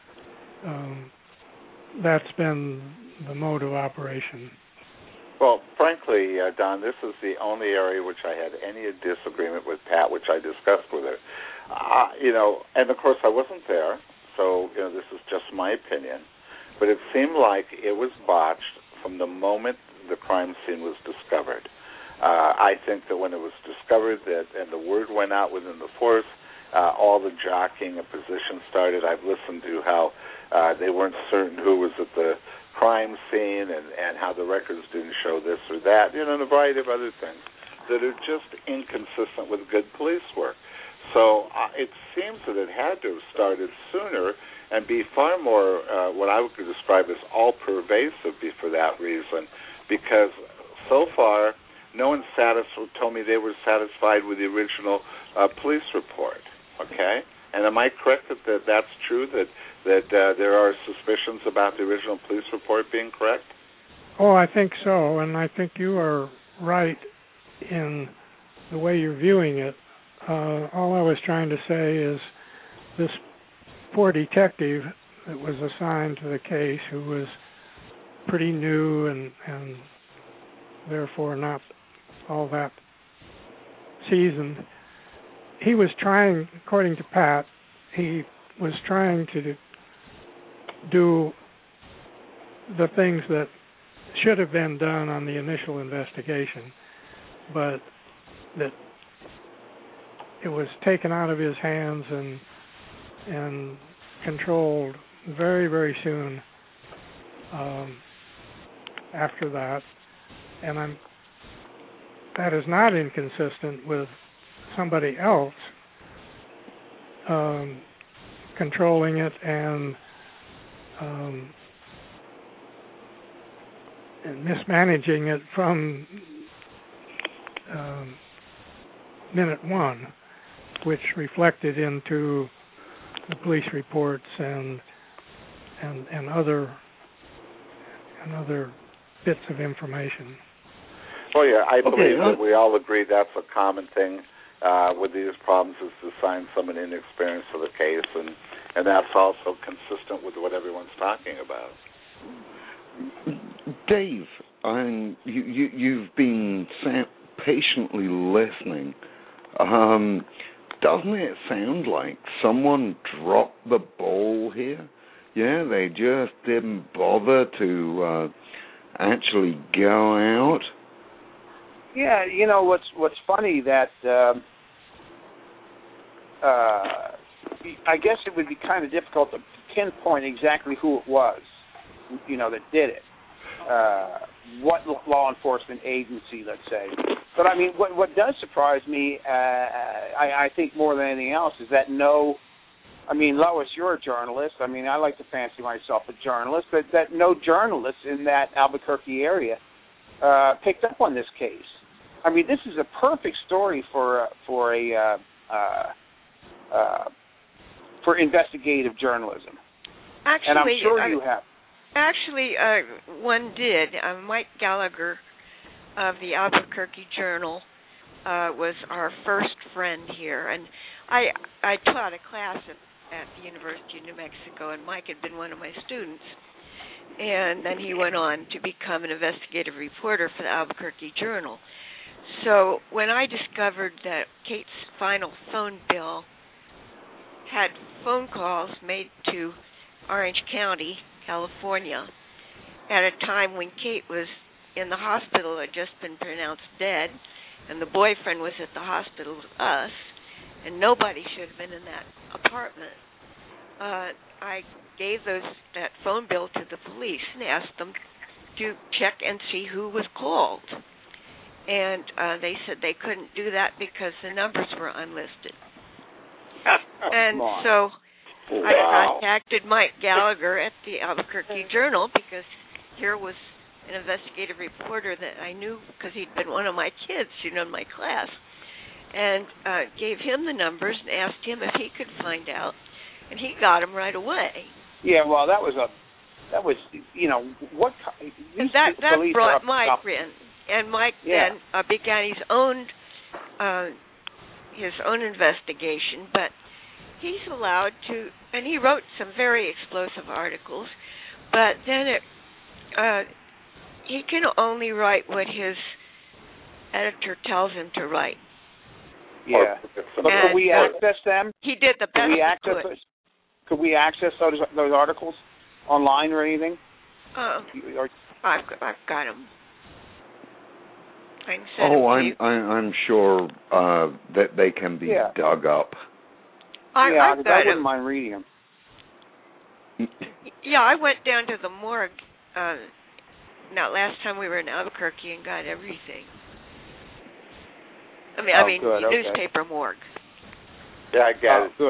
um, that's been the mode of operation. Well, frankly, uh, Don, this is the only area which I had any disagreement with Pat, which I discussed with her. Uh, you know, and of course I wasn't there, so you know this is just my opinion. But it seemed like it was botched from the moment the crime scene was discovered. Uh, I think that when it was discovered that, and the word went out within the force, uh, all the jockeying of positions started. I've listened to how uh, they weren't certain who was at the crime scene and, and how the records didn't show this or that, you know, and a variety of other things that are just inconsistent with good police work. So uh, it seems that it had to have started sooner and be far more uh, what I would describe as all-pervasive for that reason, because so far no one satisfied, told me they were satisfied with the original uh, police report, okay? And am I correct that, that that's true, that, that uh, there are suspicions about the original police report being correct? Oh, I think so, and I think you are right in the way you're viewing it. Uh, all I was trying to say is this poor detective that was assigned to the case, who was pretty new and, and therefore not all that seasoned, he was trying, according to Pat, he was trying to do the things that should have been done on the initial investigation, but that it was taken out of his hands and and controlled very, very soon um, after that. And I'm that is not inconsistent with somebody else um, controlling it and, um, and mismanaging it from um, minute one, which reflected into the police reports and and and other and other bits of information. Well, yeah, I Okay, believe uh, that we all agree that's a common thing uh, with these problems, is to assign someone inexperienced to the case, and, and that's also consistent with what everyone's talking about. Dave, I'm, you, you, you've been sa- patiently listening. Um, doesn't it sound like someone dropped the ball here? Yeah, they just didn't bother to uh, actually go out. Yeah, you know what's what's funny that um, uh, I guess it would be kind of difficult to pinpoint exactly who it was, you know, that did it. Uh, what law enforcement agency, let's say. But I mean, what what does surprise me, uh, I, I think more than anything else, is that no. I mean, Lois, you're a journalist. I mean, I like to fancy myself a journalist, but that no journalists in that Albuquerque area uh, picked up on this case. I mean, this is a perfect story for uh, for a uh, uh, uh, for investigative journalism. Actually, and I'm sure I, you have. Actually, uh, one did. Uh, Mike Gallagher of the Albuquerque Journal uh, was our first friend here, and I I taught a class at, at the University of New Mexico, and Mike had been one of my students. and then he went on to become an investigative reporter for the Albuquerque Journal. So when I discovered that Kate's final phone bill had phone calls made to Orange County, California, at a time when Kate was in the hospital, had just been pronounced dead, and the boyfriend was at the hospital with us, and nobody should have been in that apartment, uh, I gave those that phone bill to the police and asked them to check and see who was called. And uh, they said they couldn't do that because the numbers were unlisted. And so wow. I contacted Mike Gallagher at the Albuquerque Journal because here was an investigative reporter that I knew because he'd been one of my kids, you know, in my class, and uh, gave him the numbers and asked him if he could find out, and he got them right away. Yeah, well, that was a, that was, you know, what and that that police brought are, Mike up, in, and Mike yeah. then uh, began his own uh, his own investigation, but he's allowed to, and he wrote some very explosive articles, but then it, uh, he can only write what his editor tells him to write. Yeah, but and, could we uh, access them? He did the best could we he access could. Those, could we access those those articles online or anything? Uh, or, I've I've got them. I can send Oh, them to I'm you. I'm sure uh, that they can be Yeah. dug up. I, yeah, I've I, got I wouldn't 'em. mind reading them. Yeah, I went down to the morgue. Uh, not last time we were in Albuquerque and got everything. I mean, Oh, I mean, good, okay. newspaper morgue. Yeah, I get Oh, it.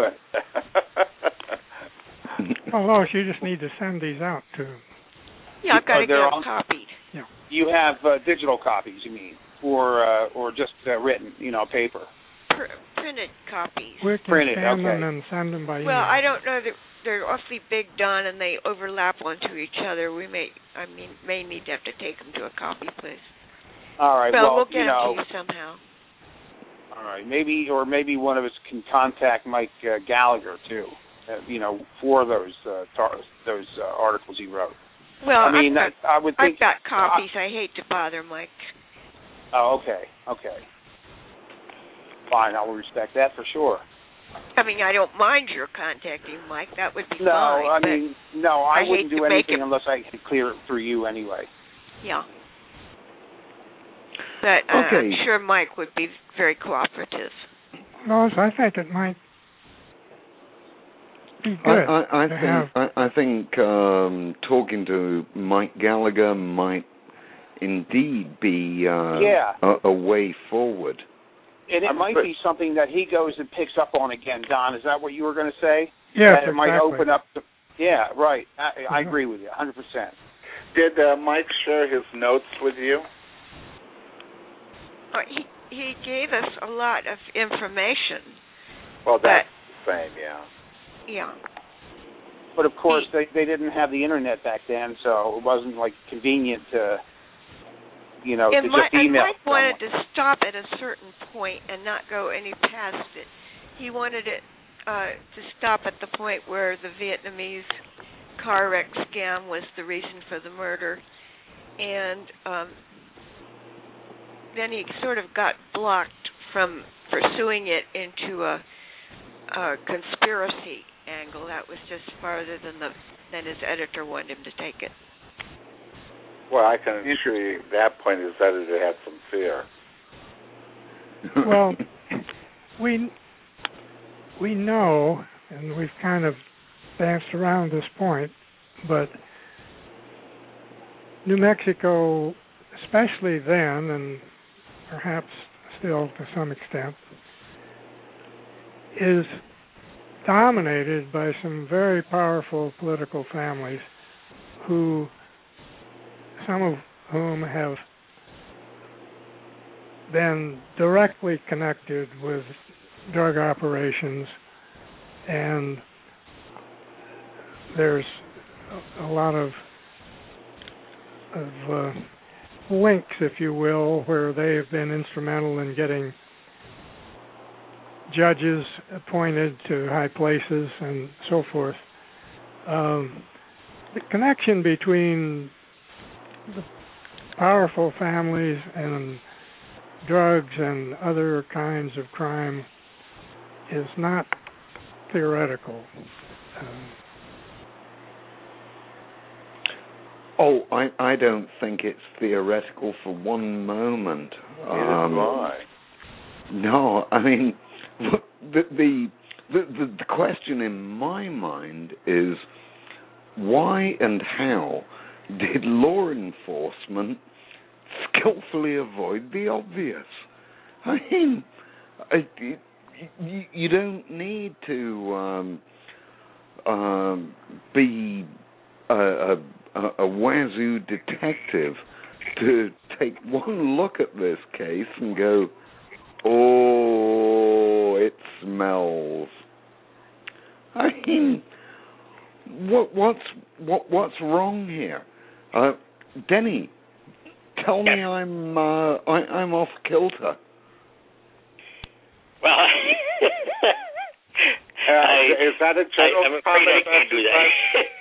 good. Well, Lois, you just need to send these out to. Yeah, I've got Are to get there them on- copied. You have uh, digital copies, you mean, or uh, or just uh, written, you know, paper. Pr- printed copies. We can Printed, scan them okay. and send them by email. Well, I don't know. They're, they're awfully big, Don, and they overlap onto each other. We may, I mean, may need to have to take them to a copy place. All right. Well, Well, we'll get you know, them to you somehow. all right. Maybe, or maybe one of us can contact Mike uh, Gallagher too. Uh, you know, for those uh, tar- those uh, articles he wrote. Well, I mean, I've got, I, I would think. I've got copies. I hate to bother Mike. Oh, okay, okay. Fine, I will respect that for sure. I mean, I don't mind your contacting Mike. That would be No, fine. I but mean, no, I, I hate wouldn't to do make anything it- unless I could clear it through you anyway. yeah. But uh, Okay. I'm sure Mike would be very cooperative. Lois, I think it might be I, good I, I to think have. I, I think um, talking to Mike Gallagher might indeed be uh, Yeah. a, a way forward. And it I'm might but- be something that he goes and picks up on again, Don. Is that what you were going to say? Yes, that it might exactly. open up. The, yeah, right. I, I Mhm. agree with you, one hundred percent. Did uh, Mike share his notes with you? Uh, he he gave us a lot of information. Well, But that's the same, yeah. yeah, But of course, they they didn't have the internet back then, so it wasn't like convenient to, you know, and to Mike, just and email Mike wanted someone. to stop at a certain point and not go any past it. He wanted it uh, to stop at the point where the Vietnamese car wreck scam was the reason for the murder, and um, then he sort of got blocked from pursuing it into a, a conspiracy angle. That was just farther than the than his editor wanted him to take it. Well, I can assure you that point is that it had some fear. Well, we we know, and we've kind of danced around this point, but New Mexico, especially then, and perhaps still to some extent, is dominated by some very powerful political families who, some of whom have been directly connected with drug operations, and there's a, a lot of of uh, links, if you will, where they have been instrumental in getting judges appointed to high places and so forth. Um, the connection between the powerful families and drugs and other kinds of crime is not theoretical. Um, oh, I, I don't think it's theoretical for one moment. Um, why? No, I mean, the, the the the question in my mind is why and how did law enforcement skillfully avoid the obvious? I mean, I, you, you don't need to um, um, be a, a, a wazoo detective to take one look at this case and go, oh, it smells. I mean, what what's what what's wrong here? Uh, Denny, tell me I'm uh, I, I'm off kilter. Well, uh, I, is that a general I, I'm afraid comment? I can't do that.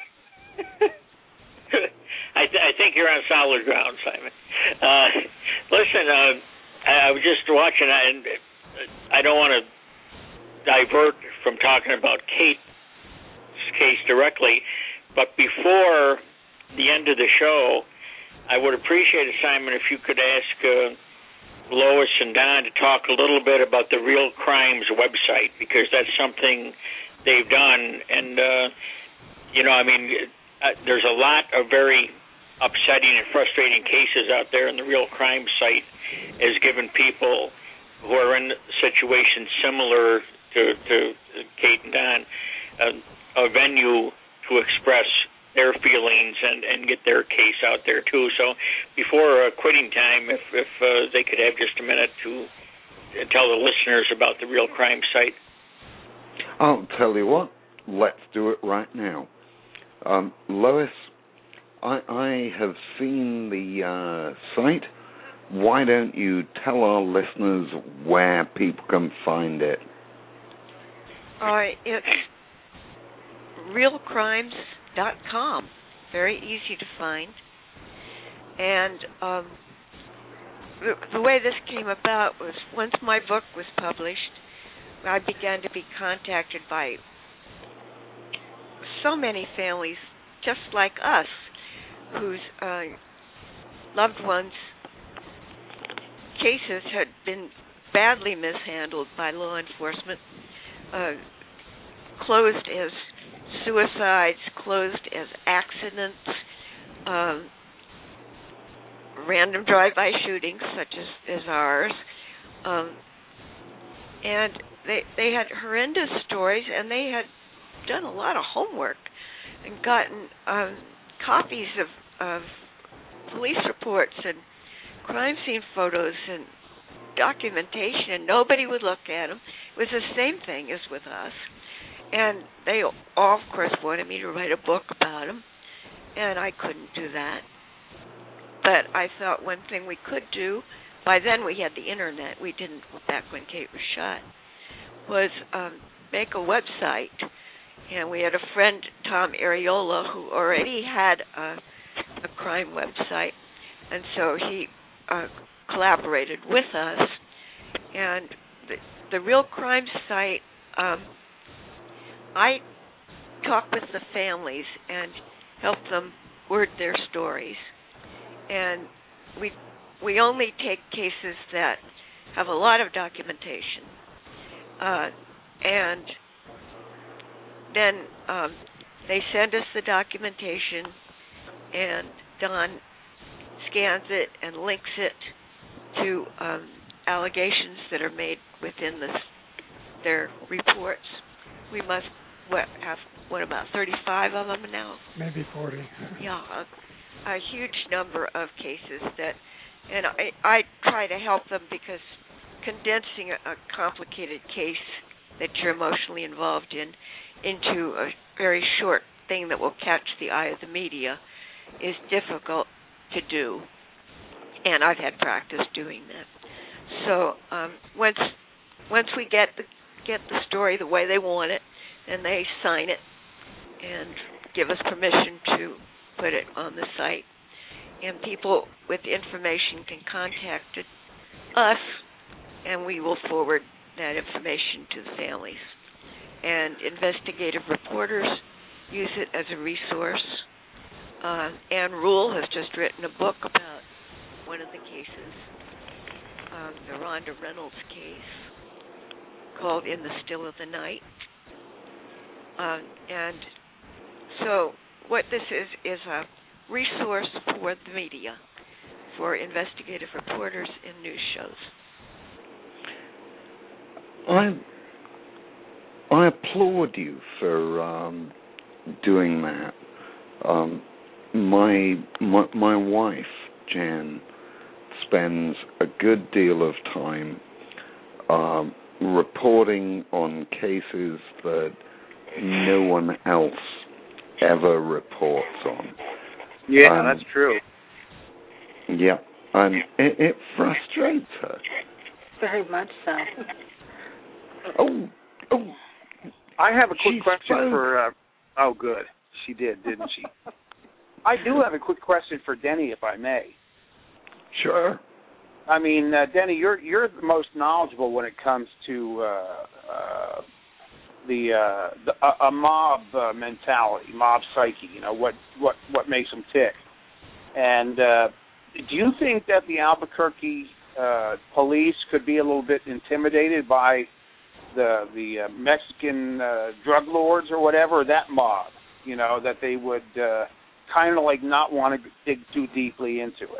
I, th- I think you're on solid ground, Simon. Uh, listen, uh, I, I was just watching, and I don't want to divert from talking about Kate's case directly, but before the end of the show, I would appreciate it, Simon, if you could ask uh, Lois and Don to talk a little bit about the Real Crimes website, because that's something they've done. And, uh, you know, I mean, uh, there's a lot of very upsetting and frustrating cases out there, and the Real Crimes site has given people who are in situations similar to, to Kate and Don uh, a venue to express their feelings and, and get their case out there too. So before uh, quitting time, if, if uh, they could have just a minute to uh, tell the listeners about the Real Crime site. I'll tell you what, let's do it right now. Um, Lois, I, I have seen the uh, site. Why don't you tell our listeners where people can find it? Uh, it's real crimes dot com. Very easy to find. And um, the, the way this came about was once my book was published, I began to be contacted by so many families just like us whose uh, loved ones' cases had been badly mishandled by law enforcement, uh, closed as suicides, closed as accidents, um, random drive-by shootings such as, as ours, um, and they they had horrendous stories, and they had done a lot of homework and gotten um, copies of, of police reports and crime scene photos and documentation, and nobody would look at them. It was the same thing as with us. And they all, of course, wanted me to write a book about them, and I couldn't do that. But I thought one thing we could do, by then we had the Internet, we didn't back when Kate was shot, was um, make a website. And we had a friend, Tom Areola, who already had a, a crime website, and so he uh, collaborated with us. And the, the Real Crime site, um, I talk with the families and help them word their stories. And we we only take cases that have a lot of documentation. Uh, and then um, they send us the documentation, and Don scans it and links it to um, allegations that are made within this, their reports. We must what, have, what, about thirty-five of them now? Maybe forty. Yeah, a, a huge number of cases that, and I, I try to help them because condensing a, a complicated case that you're emotionally involved in into a very short thing that will catch the eye of the media is difficult to do, and I've had practice doing that. So um, once once we get the get the story the way they want it, then they sign it and give us permission to put it on the site. And people with information can contact us, and we will forward that information to the families. And investigative reporters use it as a resource. Uh, Ann Rule has just written a book about one of the cases, um, the Rhonda Reynolds case, called In the Still of the Night. Um, and so what this is is a resource for the media, for investigative reporters in news shows. I I applaud you for um, doing that. Um, my, my my wife Jan spends a good deal of time um, reporting on cases that no one else ever reports on. Yeah, um, that's true. Yeah, and it, it frustrates her. Very much so. Oh, oh. I have a quick She question spoke. for. Uh, oh, good. She did, didn't she? I do have a quick question for Denny, if I may. Sure. I mean, uh, Denny, you're you're the most knowledgeable when it comes to uh, uh, the, uh, the a, a mob uh, mentality, mob psyche. You know what what what makes them tick. And uh, do you think that the Albuquerque uh, police could be a little bit intimidated by the the uh, Mexican uh, drug lords or whatever, that mob? You know, that they would uh, kind of like not want to dig too deeply into it.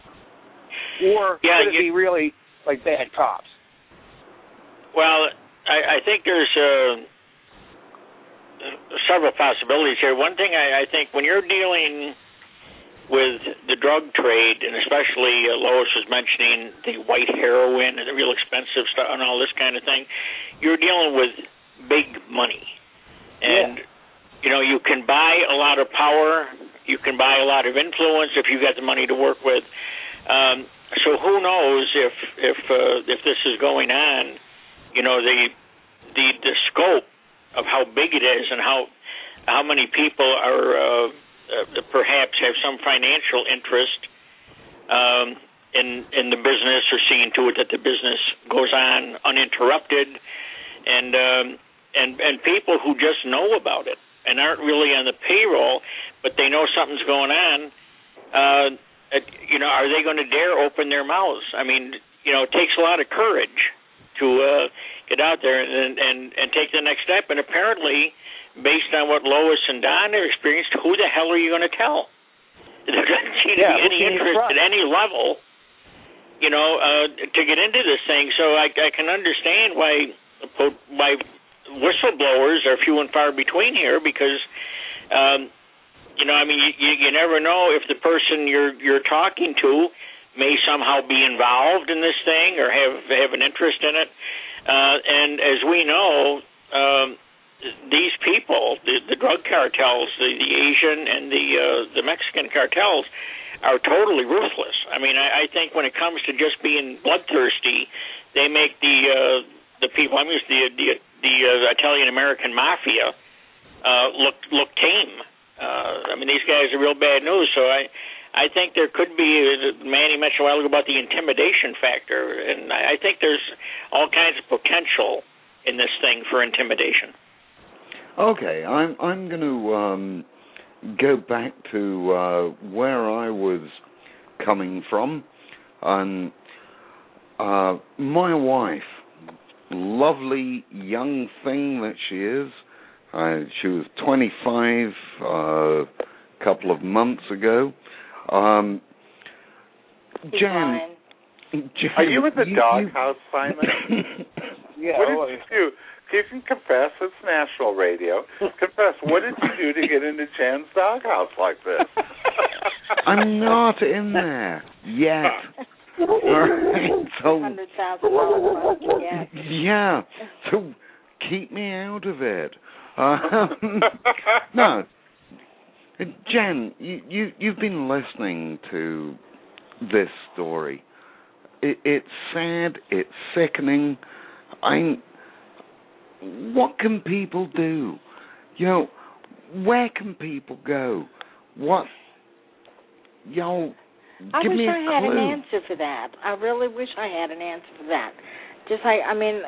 Or yeah, could it you, be really like bad cops? Well, I, I think there's uh, several possibilities here. One thing I, I think when you're dealing with the drug trade, and especially uh, Lois was mentioning the white heroin and the real expensive stuff and all this kind of thing, you're dealing with big money. And, yeah. you know, you can buy a lot of power, you can buy a lot of influence if you've got the money to work with. Um, so who knows if if uh, if this is going on, you know, the the the scope of how big it is and how how many people are uh, uh, perhaps have some financial interest um, in in the business, or seeing to it that the business goes on uninterrupted, and um, and and people who just know about it and aren't really on the payroll, but they know something's going on. Uh, you know, are they going to dare open their mouths? I mean, you know, it takes a lot of courage to uh, get out there and, and and take the next step. And apparently, based on what Lois and Don have experienced, who the hell are you going to tell? There doesn't seem to yeah, be any interest at any level, you know, uh, to get into this thing. So I, I can understand why why whistleblowers are few and far between here, because, um, you know, I mean, you, you never know if the person you're you're talking to may somehow be involved in this thing or have have an interest in it. Uh, and as we know, um, these people, the, the drug cartels, the, the Asian and the uh, the Mexican cartels, are totally ruthless. I mean, I, I think when it comes to just being bloodthirsty, they make the uh, the people. I mean, the the, the uh, Italian American mafia uh, look look tame. Uh, I mean, these guys are real bad news. So I. I think there could be, Manny mentioned a while ago about the intimidation factor, and I think there's all kinds of potential in this thing for intimidation. Okay, I'm I'm going to um, go back to uh, where I was coming from, and uh, my wife, lovely young thing that she is, uh, she was twenty-five uh, a couple of months ago. Um, Jan, Jan, are you in the you, doghouse, Simon? yeah. What did you do? You can confess. It's national radio. Confess. What did you do to get into Jan's doghouse like this? I'm not in there yet. All right, so Hundred thousand dollars. yeah. So keep me out of it. Um, no. Jan, you, you, you've been listening to this story. It, it's sad, it's sickening. I'm, what can people do? You know, where can people go? What, y'all, I give wish me a I had clue. an answer for that. I really wish I had an answer for that. Just like, I mean,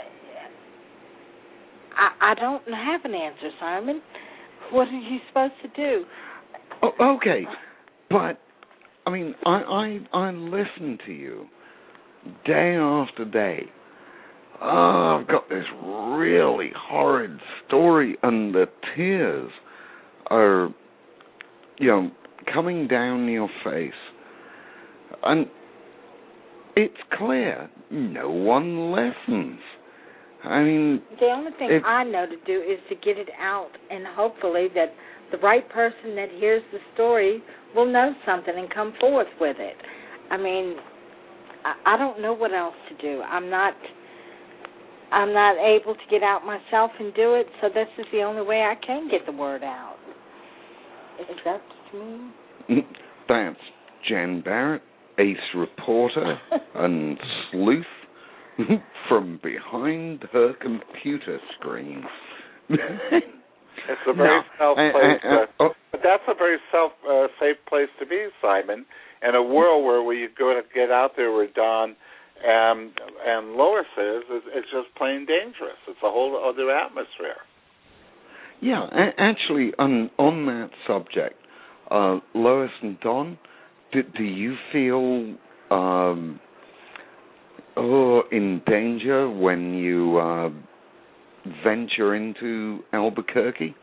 I, I don't have an answer, Simon. What are you supposed to do? Oh, okay, but, I mean, I, I, I listen to you day after day. Oh, I've got this really horrid story, and the tears are, you know, coming down your face. And it's clear no one listens. I mean, the only thing if, I know to do is to get it out, and hopefully that the right person that hears the story will know something and come forth with it. I mean, I, I don't know what else to do. I'm not... I'm not able to get out myself and do it, so this is the only way I can get the word out. Is that me? That's Jen Barrett, ace reporter and sleuth from behind her computer screen. It's a very no, self place. I, I, I, oh. But that's a very self uh, safe place to be, Simon. In a world where we go to get out there where Don and and Lois is, is, it's just plain dangerous. It's a whole other atmosphere. Yeah, a- actually, on on that subject, uh, Lois and Don, do, do you feel um, oh, in danger when you uh, venture into Albuquerque?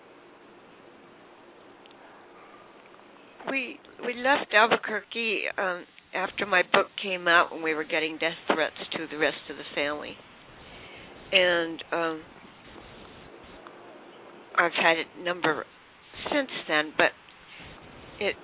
We we left Albuquerque um, after my book came out, when we were getting death threats to the rest of the family, and um, I've had a number since then. But it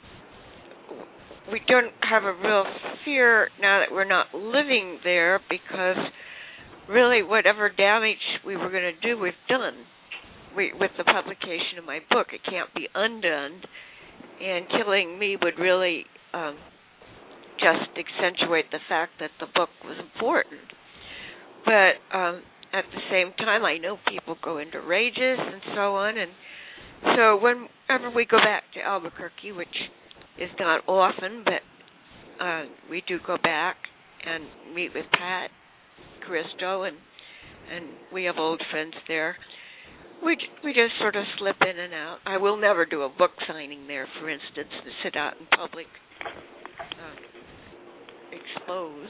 we don't have a real fear now that we're not living there, because really whatever damage we were going to do, we've done. We, with the publication of my book, it can't be undone. And killing me would really um, just accentuate the fact that the book was important. But um, at the same time, I know people go into rages and so on. And so whenever we go back to Albuquerque, which is not often, but uh, we do go back and meet with Pat Caristo, and, and we have old friends there. We we just sort of slip in and out. I will never do a book signing there, for instance, and sit out in public, uh, exposed.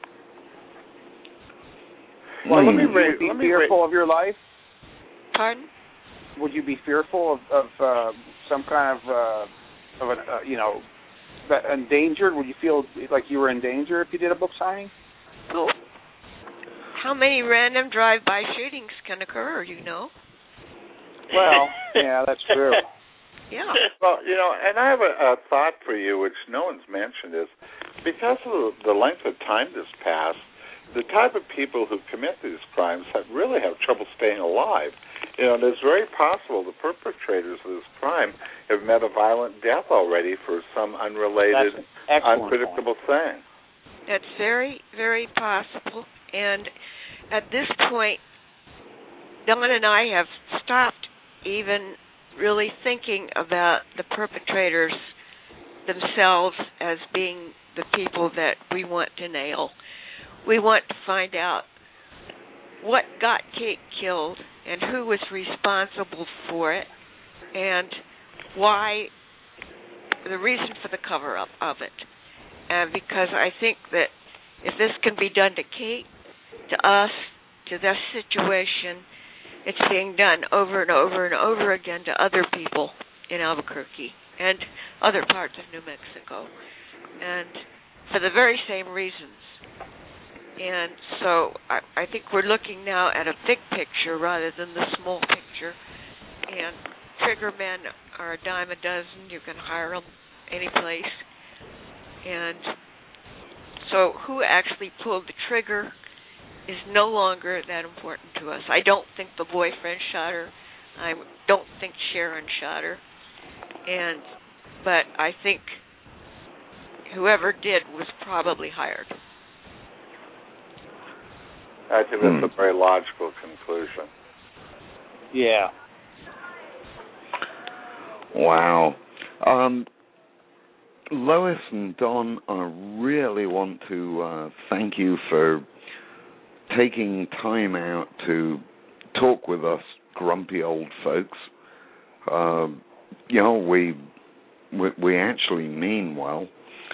Well, let me would raise, you be let me fearful raise. of your life? Pardon? Would you be fearful of, of uh, some kind of, uh, of a, uh, you know, that endangered? Would you feel like you were in danger if you did a book signing? Well, how many random drive-by shootings can occur, you know? Well, yeah, that's true. Yeah. Well, you know, and I have a, a thought for you, which no one's mentioned, is because of the length of time that's passed, the type of people who commit these crimes have really have trouble staying alive. You know, it's very possible the perpetrators of this crime have met a violent death already for some unrelated, unpredictable point. thing. That's very, very possible. And at this point, Don and I have stopped even really thinking about the perpetrators themselves as being the people that we want to nail. We want to find out what got Kate killed and who was responsible for it, and why, the reason for the cover-up of it. And because I think that if this can be done to Kate, to us, to this situation, it's being done over and over and over again to other people in Albuquerque and other parts of New Mexico, and for the very same reasons. And so I, I think we're looking now at a big picture rather than the small picture. And trigger men are a dime a dozen. You can hire them any place. And so who actually pulled the trigger is no longer that important to us. I don't think the boyfriend shot her. I don't think Sharon shot her. And but I think whoever did was probably hired. I think that's a very logical conclusion. Yeah. Wow. Um, Lois and Don, I really want to uh, thank you for taking time out to talk with us grumpy old folks. Uh, you know, we, we we actually mean well.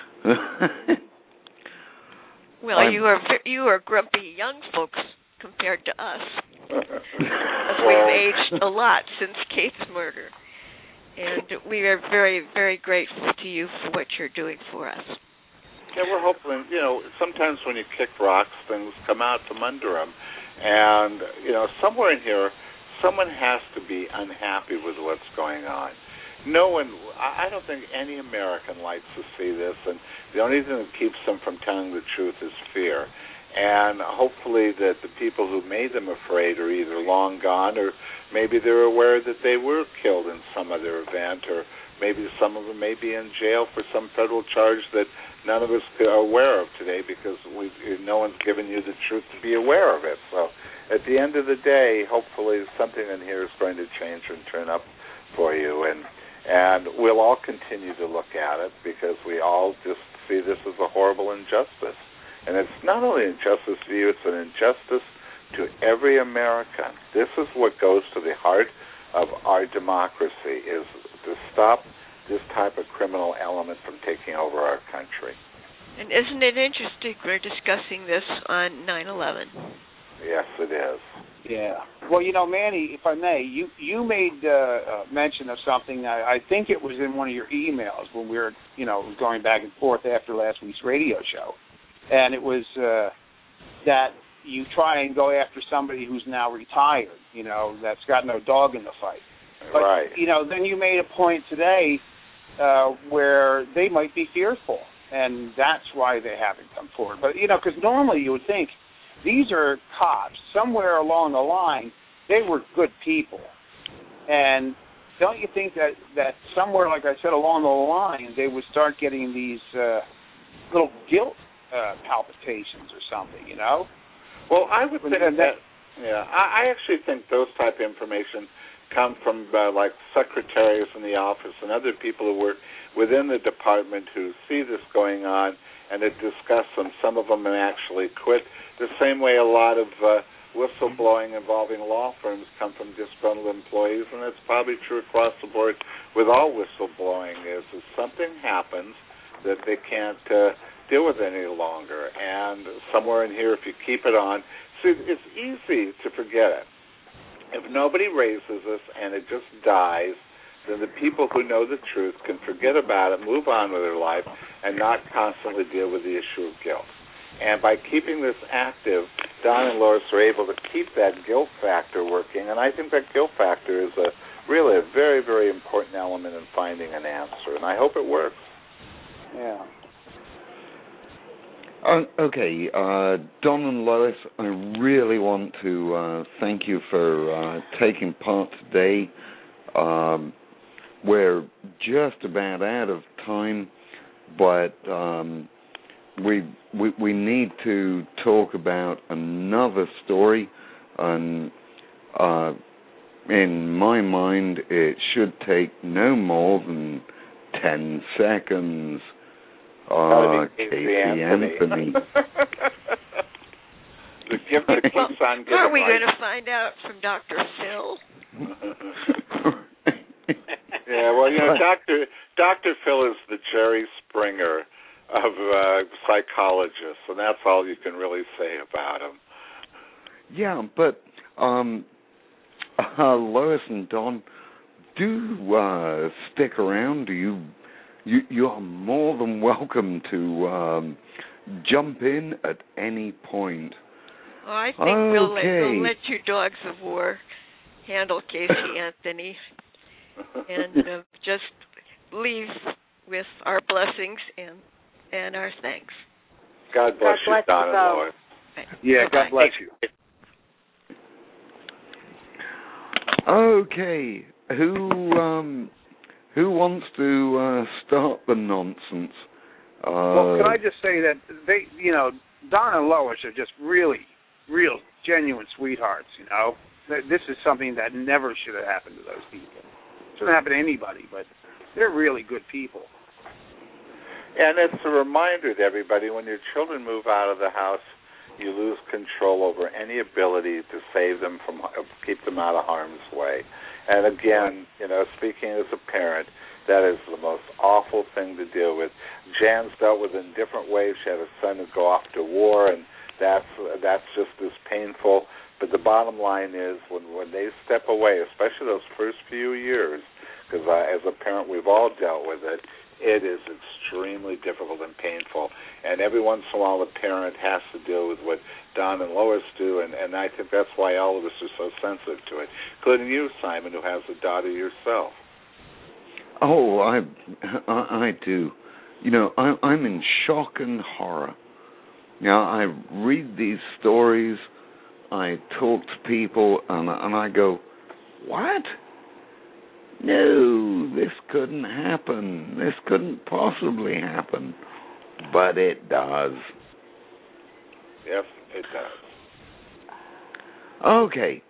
Well, I'm, you are you are grumpy young folks compared to us. We've aged a lot since Kate's murder, and we are very, very grateful to you for what you're doing for us. Yeah, we're hoping, you know, sometimes when you kick rocks, things come out from under them. And, you know, somewhere in here, someone has to be unhappy with what's going on. No one, I don't think any American likes to see this, and the only thing that keeps them from telling the truth is fear. And hopefully that the people who made them afraid are either long gone, or maybe they're aware that they were killed in some other event, or maybe some of them may be in jail for some federal charge that none of us are aware of today because we, no one's given you the truth to be aware of it. So at the end of the day, hopefully something in here is going to change and turn up for you. And And we'll all continue to look at it because we all just see this as a horrible injustice. And it's not only an injustice to you, it's an injustice to every American. This is what goes to the heart of our democracy, is to stop this type of criminal element from taking over our country. And isn't it interesting we're discussing this on nine eleven? Yes, it is. Yeah. Well, you know, Manny, if I may, you you made uh, uh, mention of something. I, I think it was in one of your emails when we were, you know, going back and forth after last week's radio show, and it was uh, that you try and go after somebody who's now retired, you know, that's got no dog in the fight. But, right. You know, then you made a point today uh, where they might be fearful, and that's why they haven't come forward. But, you know, because normally you would think, these are cops. Somewhere along the line, they were good people. And don't you think that, that somewhere, like I said, along the line, they would start getting these uh, little guilt uh, palpitations or something, you know? Well, I would think that, that, yeah, I, I actually think those type of information come from, uh, like, secretaries in the office and other people who work within the department who see this going on and that discuss them. Some of them actually quit. The same way a lot of uh, whistleblowing involving law firms come from disgruntled employees, and it's probably true across the board with all whistleblowing, is if something happens that they can't uh, deal with any longer. And somewhere in here, if you keep it on, see, it's easy to forget it. If nobody raises this and it just dies, then the people who know the truth can forget about it, move on with their life, and not constantly deal with the issue of guilt. And by keeping this active, Don and Lois are able to keep that guilt factor working, and I think that guilt factor is a really a very, very important element in finding an answer, and I hope it works. Yeah. Uh, okay, uh, Don and Lois, I really want to uh, thank you for uh, taking part today. Um, we're just about out of time, but um, we, we we need to talk about another story, and uh, in my mind, it should take no more than ten seconds. Uh, Casey Anthony. Anthony. The gift that keeps on giving. Are we right? going to find out from Doctor Phil? Yeah, well, you know, Doctor Doctor Phil is the Jerry Springer of uh, psychologists, and that's all you can really say about him. Yeah, but um, uh, Lois and Don, do uh, stick around. Do you? You, you are more than welcome to um, jump in at any point. Oh, I think okay. we'll, let, we'll let your dogs of war handle Casey Anthony and uh, just leave with our blessings and and our thanks. God bless God you, bless Don you and Lois. Right. Yeah, Bye-bye. God bless you. Okay, who um, who wants to uh, start the nonsense? Uh, Well, can I just say that they, you know, Don and Lois are just really, real, genuine sweethearts. You know, this is something that never should have happened to those people. doesn't happen to anybody, but they're really good people. And it's a reminder to everybody, when your children move out of the house, you lose control over any ability to save them from, keep them out of harm's way. And again, you know, speaking as a parent, that is the most awful thing to deal with. Jan's dealt with it in different ways. She had a son who go off to war, and that's that's just as painful. But the bottom line is, when, when they step away, especially those first few years, because uh, as a parent we've all dealt with it, it is extremely difficult and painful. And every once in a while the parent has to deal with what Don and Lois do, and, and I think that's why all of us are so sensitive to it, including you, Simon, who has a daughter yourself. Oh, I, I, I do. You know, I, I'm in shock and horror. Now, I read these stories, I talk to people, and, and I go, what? No, this couldn't happen. This couldn't possibly happen. But it does. Yes, it does. Okay.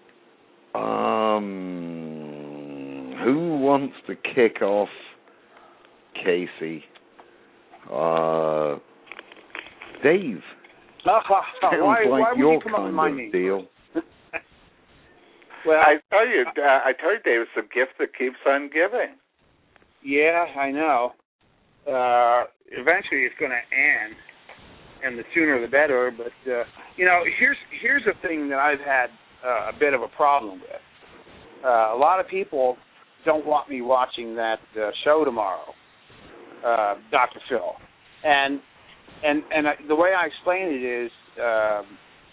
Um, who wants to kick off Casey? Uh, Dave. Uh, Sounds why, like why would your you come up with kind my of name? deal. Well, I tell you, uh, I tell you, Dave, it's a gift that keeps on giving. Yeah, I know. Uh, eventually, it's going to end, and the sooner the better. But uh, you know, here's here's the thing that I've had uh, a bit of a problem with. Uh, a lot of people don't want me watching that uh, show tomorrow, uh, Doctor Phil, and and and I, the way I explain it is, um,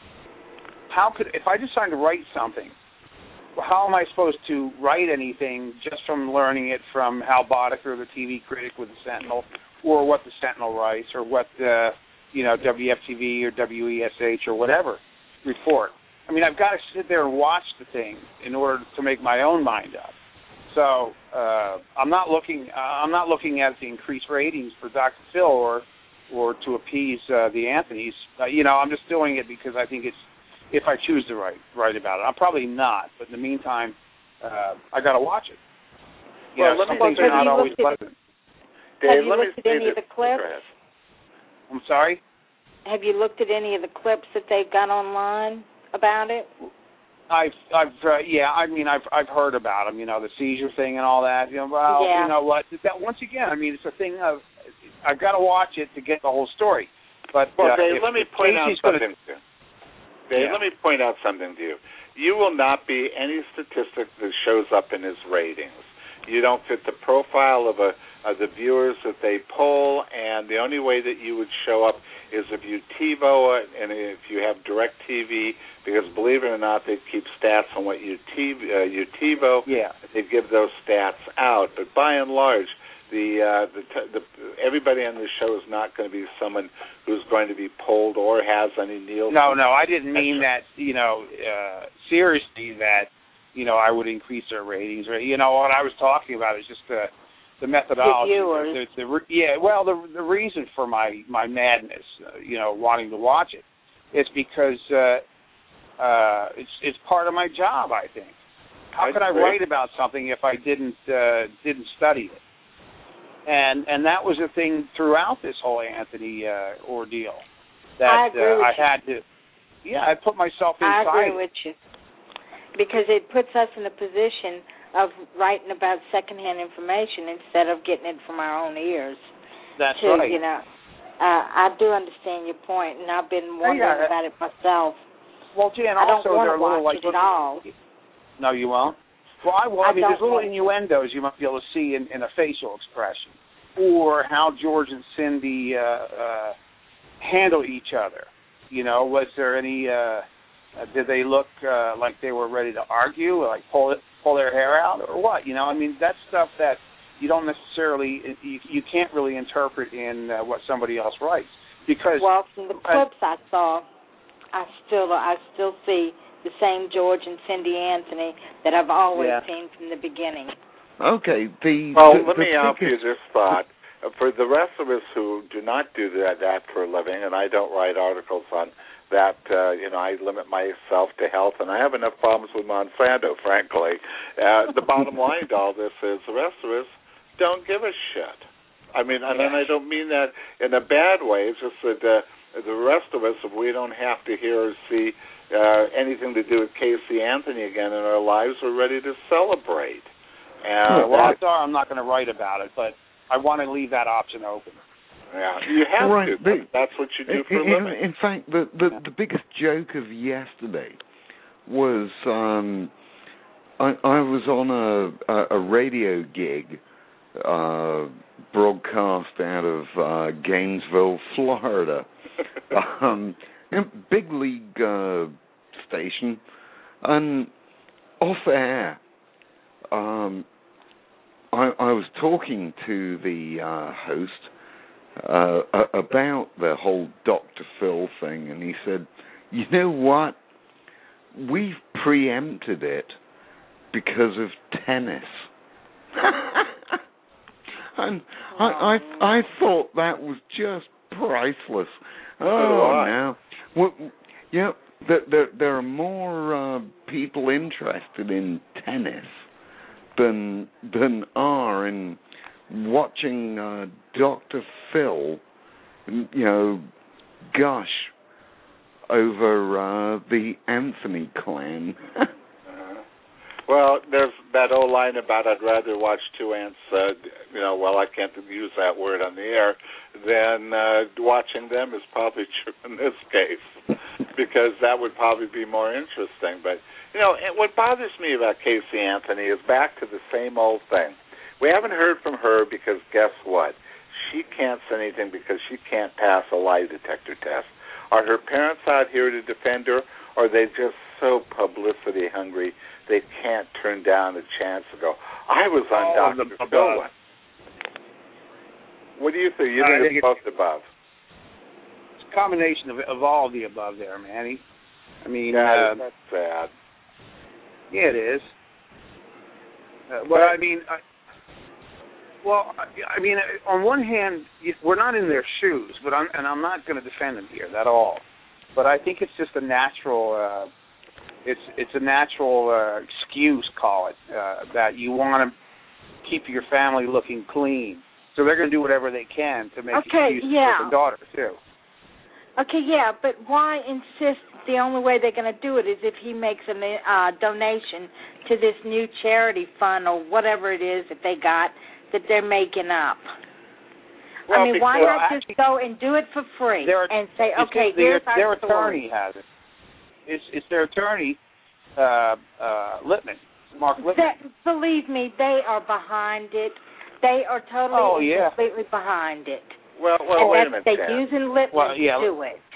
how could if I decide to write something, how am I supposed to write anything just from learning it from Hal Boddicker, the T V critic with the Sentinel, or what the Sentinel writes, or what the, you know, W F T V or W E S H or whatever report? I mean, I've got to sit there and watch the thing in order to make my own mind up. So uh, I'm not looking. Uh, I'm not looking at the increased ratings for Doctor Phil or or to appease uh, the Anthonys. Uh, you know, I'm just doing it because I think it's. If I choose to write write about it, I'm probably not. But in the meantime, uh, I got to watch it. You Well, know, let some me things are not always at, pleasant. Dave, have you let looked me at any say of the this. clips? Go ahead. I'm sorry? Have you looked at any of the clips that they've got online about it? I've, I've, uh, yeah. I mean, I've, I've heard about them. You know, the seizure thing and all that. You know, well, Yeah. you know what? That once again, I mean, it's a thing of I've got to watch it to get the whole story. But Well, uh, Dave, if, let me if point Casey's out gonna, something. to you. Dave, Yeah. let me point out something to you. You will not be any statistic that shows up in his ratings. You don't fit the profile of a of the viewers that they poll, and the only way that you would show up is if you TiVo it and if you have direct T V, because believe it or not, they keep stats on what you TV, uh, you TiVo. Yeah. They give those stats out, but by and large, the uh, the, t- the everybody on the show is not going to be someone who's going to be polled or has any Nielsen. No, no, I didn't mean that. You know, uh, seriously, that you know I would increase their ratings. Or, you know, what I was talking about is just the the methodology. The viewers. The, the, the, yeah, well, the the reason for my my madness, uh, you know, wanting to watch it, is because uh, uh, it's it's part of my job. I think. How I could I agree. write about something if I didn't uh, didn't study it? And and that was the thing throughout this whole Anthony uh, ordeal. That I agree uh, with I you. had to. Yeah, I put myself I inside. agree with you. Because it puts us in a position of writing about secondhand information instead of getting it from our own ears. That's to, right. You know, uh, I do understand your point, and I've been wondering yeah. about it myself. Well, Jan, I don't also want there to are little watch like it at all. No, you won't. Well, I will. I, I mean, there's don't little want- innuendos you might be able to see in, in a facial expression, or how George and Cindy uh, uh, handle each other. You know, was there any? Uh, uh, did they look uh, like they were ready to argue, or like pull it, pull their hair out, or what? You know, I mean, that's stuff that you don't necessarily, you, you can't really interpret in uh, what somebody else writes, because. Well, from the clips I saw, I still I still see the same George and Cindy Anthony that I've always Yeah. seen from the beginning. Okay, the Well, the, let the me offer you biggest- this thought. for the rest of us who do not do that, that for a living, and I don't write articles on that, uh, you know, I limit myself to health, and I have enough problems with Monsanto, frankly. Uh, the bottom line to all this is the rest of us don't give a shit. I mean, and, and I don't mean that in a bad way. It's just that uh, the rest of us, if we don't have to hear or see uh, anything to do with Casey Anthony again in our lives, we're ready to celebrate. And, well, I'm sorry I'm not going to write about it, but I want to leave that option open. Yeah, you have right, to. but that's what you do for in, a living. In fact, the, the, the biggest joke of yesterday was um, I, I was on a, a, a radio gig uh, broadcast out of uh, Gainesville, Florida. um, big league uh, station. And off air, um, I, I was talking to the uh, host uh, about the whole Doctor Phil thing, and he said, you know what? We've preempted it because of tennis. And I, I I thought that was just priceless. Oh, now, well, yeah, there, there there are more uh, people interested in tennis than than are in watching uh, Doctor Phil, you know, gush over uh, the Anthony clan. Well, there's that old line about I'd rather watch two ants, uh, you know, well, I can't use that word on the air, than uh, watching them is probably true in this case, because that would probably be more interesting. But, you know, what bothers me about Casey Anthony is back to the same old thing. We haven't heard from her because guess what? She can't say anything because she can't pass a lie detector test. Are her parents out here to defend her, or are they just so publicity hungry they can't turn down a chance to go, I was on oh, Doctor Phil. What do you think? You think, think it's both above? It's a combination of, of all of the above there, Manny. I mean, yeah, uh, that's sad. Yeah, it is. Uh, well, I mean, I, well, I, I mean, on one hand, we're not in their shoes, but I'm, and I'm not going to defend them here at all. But I think it's just a natural. Uh, It's it's a natural uh, excuse, call it, uh, that you want to keep your family looking clean. So they're going to do whatever they can to make okay, excuses yeah. for the daughter, too. Okay, yeah, but why insist the only way they're going to do it is if he makes a uh, donation to this new charity fund or whatever it is that they got that they're making up? Well, I mean, why well, not actually, just go and do it for free their, and say, okay, their, here's our their story. attorney has it. It's it's their attorney, uh, uh, Lippman, Mark Lippman. That, believe me, they are behind it. They are totally oh, and yeah. completely behind it. Well, well, and wait that's, a minute, they're Dan. using Lippman well, yeah. to do it.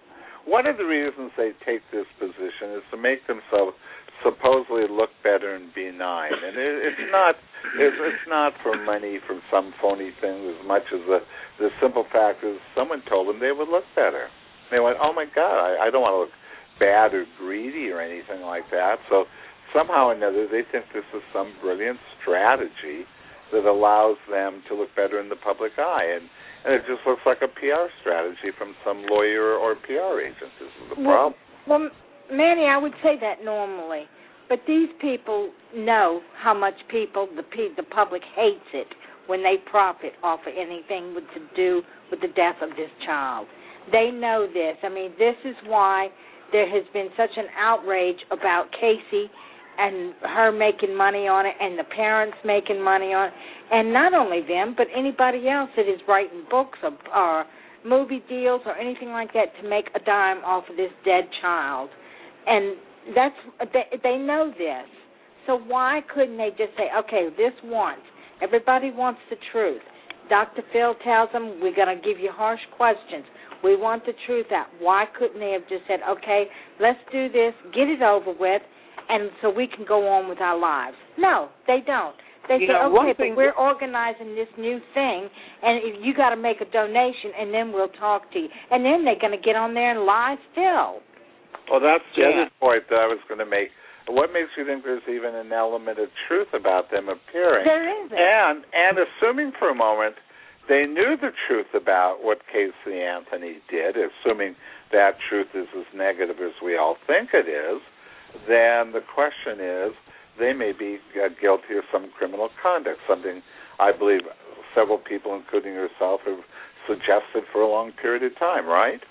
One of the reasons they take this position is to make themselves supposedly look better and benign, and it, it's not it's, it's not for money from some phony thing as much as the the simple fact is someone told them they would look better. They went, oh my God, I, I don't want to look bad or greedy or anything like that. So somehow or another they think this is some brilliant strategy that allows them to look better in the public eye, and and it just looks like a P R strategy from some lawyer or P R agent. This is the problem. Well, well, Manny, I would say that normally, but these people know how much people, the the public hates it when they profit off of anything with to do with the death of this child. They know this. I mean, this is why there has been such an outrage about Casey and her making money on it and the parents making money on it. And not only them, but anybody else that is writing books or, or movie deals or anything like that to make a dime off of this dead child. And that's they, they know this. So why couldn't they just say, okay, this once. Everybody wants the truth. Doctor Phil tells them, we're going to give you harsh questions. We want the truth out. Why couldn't they have just said, okay, let's do this, get it over with, and so we can go on with our lives? No, they don't. They you say, know, okay, thing, but we're organizing this new thing, and you got to make a donation, and then we'll talk to you. And then they're going to get on there and lie still. Well, that's the yeah. other point that I was going to make. What makes you think there's even an element of truth about them appearing? There isn't. And, and assuming for a moment they knew the truth about what Casey Anthony did, assuming that truth is as negative as we all think it is, then the question is they may be uh, guilty of some criminal conduct, something I believe several people, including yourself, have suggested for a long period of time, right?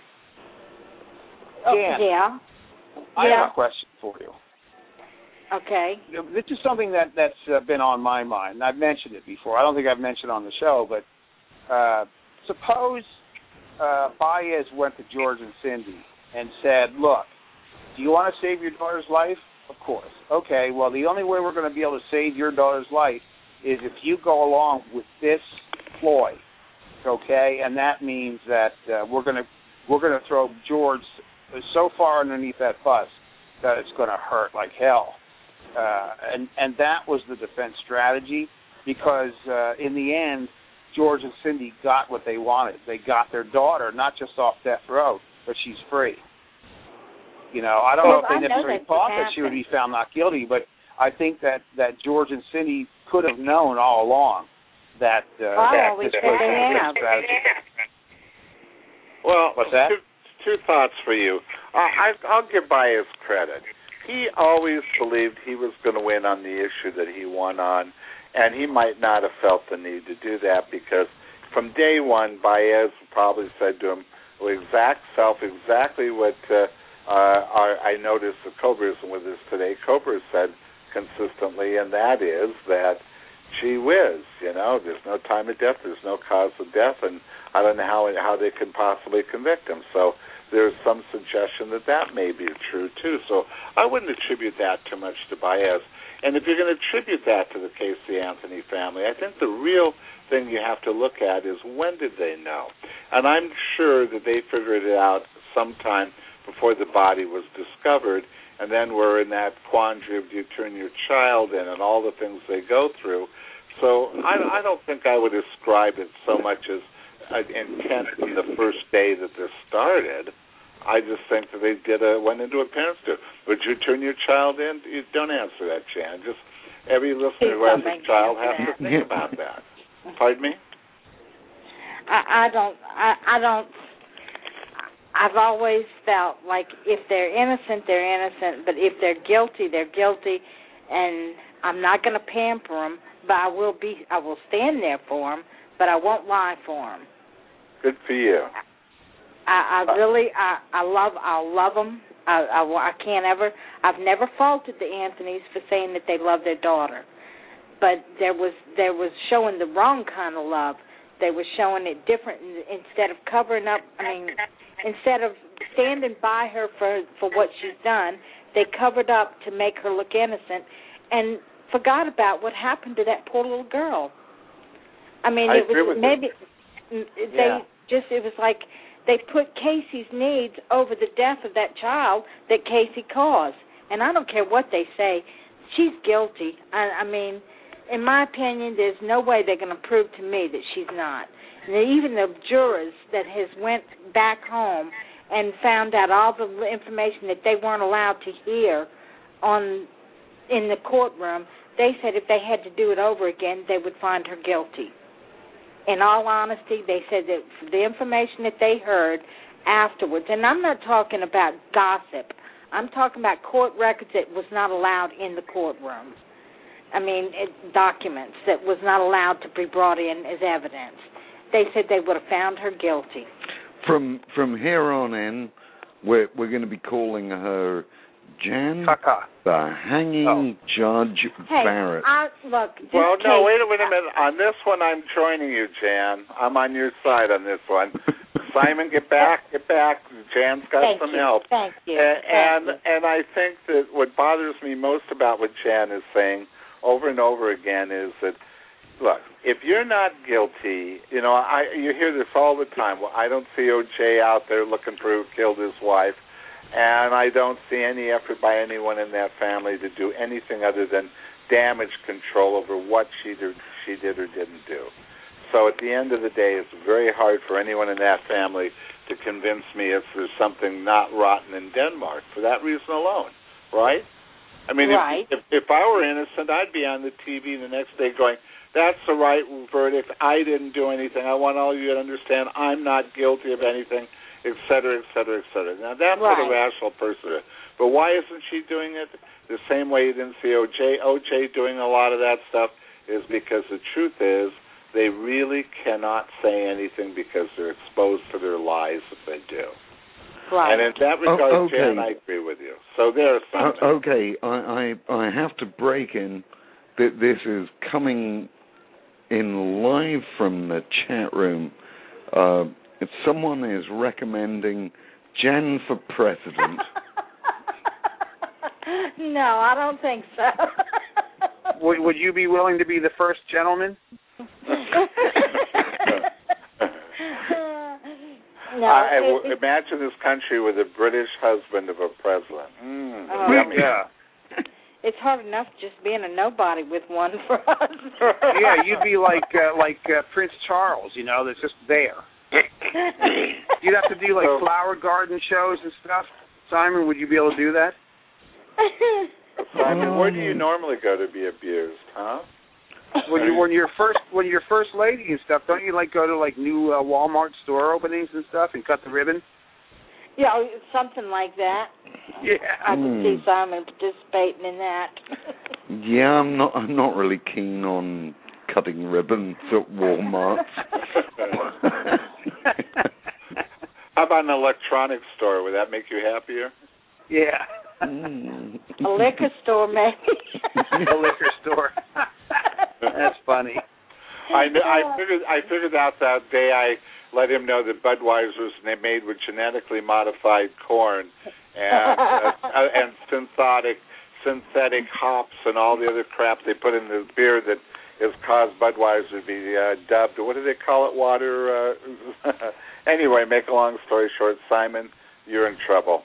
Oh, Jan, yeah. I yeah. have a question for you. Okay. This is something that, that's uh, been on my mind, and I've mentioned it before. I don't think I've mentioned it on the show, but uh, suppose uh, Baez went to George and Cindy and said, look, do you want to save your daughter's life? Of course. Okay, well, the only way we're going to be able to save your daughter's life is if you go along with this ploy, okay? And that means that uh, we're going to we're going to throw George so far underneath that bus that it's going to hurt like hell. Uh, and, and that was the defense strategy because uh, in the end, George and Cindy got what they wanted. They got their daughter, not just off death row, but she's free. You know, I don't well, know if they I necessarily thought that she would be found not guilty, but I think that, that George and Cindy could have known all along that uh, I that always this said was they a have. strategy. Well, what's that? Two, two thoughts for you. Uh, I, I'll give Baez credit. He always believed he was going to win on the issue that he won on, and he might not have felt the need to do that because from day one, Baez probably said to him, well, exact self, exactly what uh, uh, our, I noticed that Cobra isn't with us today. Cobra said consistently, and that is that, gee whiz, you know, there's no time of death, there's no cause of death, and I don't know how how they can possibly convict him. So there's some suggestion that that may be true, too. So I wouldn't attribute that too much to Baez. And if you're going to attribute that to the Casey Anthony family, I think the real thing you have to look at is when did they know? And I'm sure that they figured it out sometime before the body was discovered, and then we're in that quandary of do you turn your child in and all the things they go through. So I, I don't think I would ascribe it so much as an intent from the first day that this started. I just think that they did a, went into a parent's do. Would you turn your child in? You don't answer that, Jan. Just every listener who has a child has to think about that. Pardon me? I, I don't. I, I don't. I've always felt like if they're innocent, they're innocent. But if they're guilty, they're guilty. And I'm not going to pamper them, but I will be. I will stand there for them, but I won't lie for them. Good for you. I, I really. I, I love. I love them. I, I, I can't ever. I've never faulted the Anthonys for saying that they love their daughter, but there was there was showing the wrong kind of love. They were showing it different instead of covering up. I mean, instead of standing by her for for what she's done, they covered up to make her look innocent, and forgot about what happened to that poor little girl. I mean, I it was maybe you. they yeah. just it was like they put Casey's needs over the death of that child that Casey caused. And I don't care what they say, she's guilty. I, I mean, in my opinion, there's no way they're going to prove to me that she's not. And even the jurors that has went back home and found out all the information that they weren't allowed to hear on in the courtroom, they said if they had to do it over again, they would find her guilty. In all honesty, they said that the information that they heard afterwards, and I'm not talking about gossip, I'm talking about court records that was not allowed in the courtroom. I mean, it, documents that was not allowed to be brought in as evidence. They said they would have found her guilty. From from here on in, we're we're going to be calling her Jan, Kaka. the hanging oh. Judge hey, Barrett. I, look, this Well, case, no, wait a, wait a minute. On this one, I'm joining you, Jan. I'm on your side on this one. Simon, get back, get back. Jan's got Thank some you. help. Thank you. And and, Thank you. and I think that what bothers me most about what Jan is saying over and over again is that, look, if you're not guilty, you know, I you hear this all the time. Well, I don't see O J out there looking for who killed his wife, and I don't see any effort by anyone in that family to do anything other than damage control over what she did, she did or didn't do. So at the end of the day, it's very hard for anyone in that family to convince me if there's something not rotten in Denmark for that reason alone, right? I mean, right. if, if if I were innocent, I'd be on the T V the next day going, That's the right verdict. I didn't do anything. I want all of you to understand I'm not guilty of anything, et cetera, et cetera, et cetera. Now, that's right. what a rational person is. But why isn't she doing it? The same way you didn't see O J O J doing a lot of that stuff is because the truth is they really cannot say anything because they're exposed to their lies if they do. Right. And in that regard, oh, okay. Jan, I agree with you. So there's something. Uh, okay, I, I I have to break in that this is coming in live from the chat room. Uh, if someone is recommending Jen for president. No, I don't think so. Would, would you be willing to be the first gentleman? No, I, I it, w- imagine this country with a British husband of a president. Mm, oh, yummy. Yeah. It's hard enough just being a nobody with one for us. Yeah, you'd be like uh, like uh, Prince Charles, you know, that's just there. You'd have to do like So- flower garden shows and stuff. Simon, would you be able to do that? Simon, where do you normally go to be abused, huh? When you when you're first when you're first lady and stuff, don't you like go to like new uh, Walmart store openings and stuff and cut the ribbon? Yeah, something like that. Yeah. I could Mm. see Simon participating in that. Yeah, I'm not. I'm not really keen on cutting ribbons at Walmart. How about an electronics store? Would that make you happier? Yeah. Mm. A liquor store, maybe. A liquor store. That's funny. I kn- I figured I figured out that day I let him know that Budweiser's made with genetically modified corn and uh, and synthetic synthetic hops and all the other crap they put in the beer that has caused Budweiser to be uh, dubbed. What do they call it? Water. Uh, anyway, make a long story short, Simon, you're in trouble.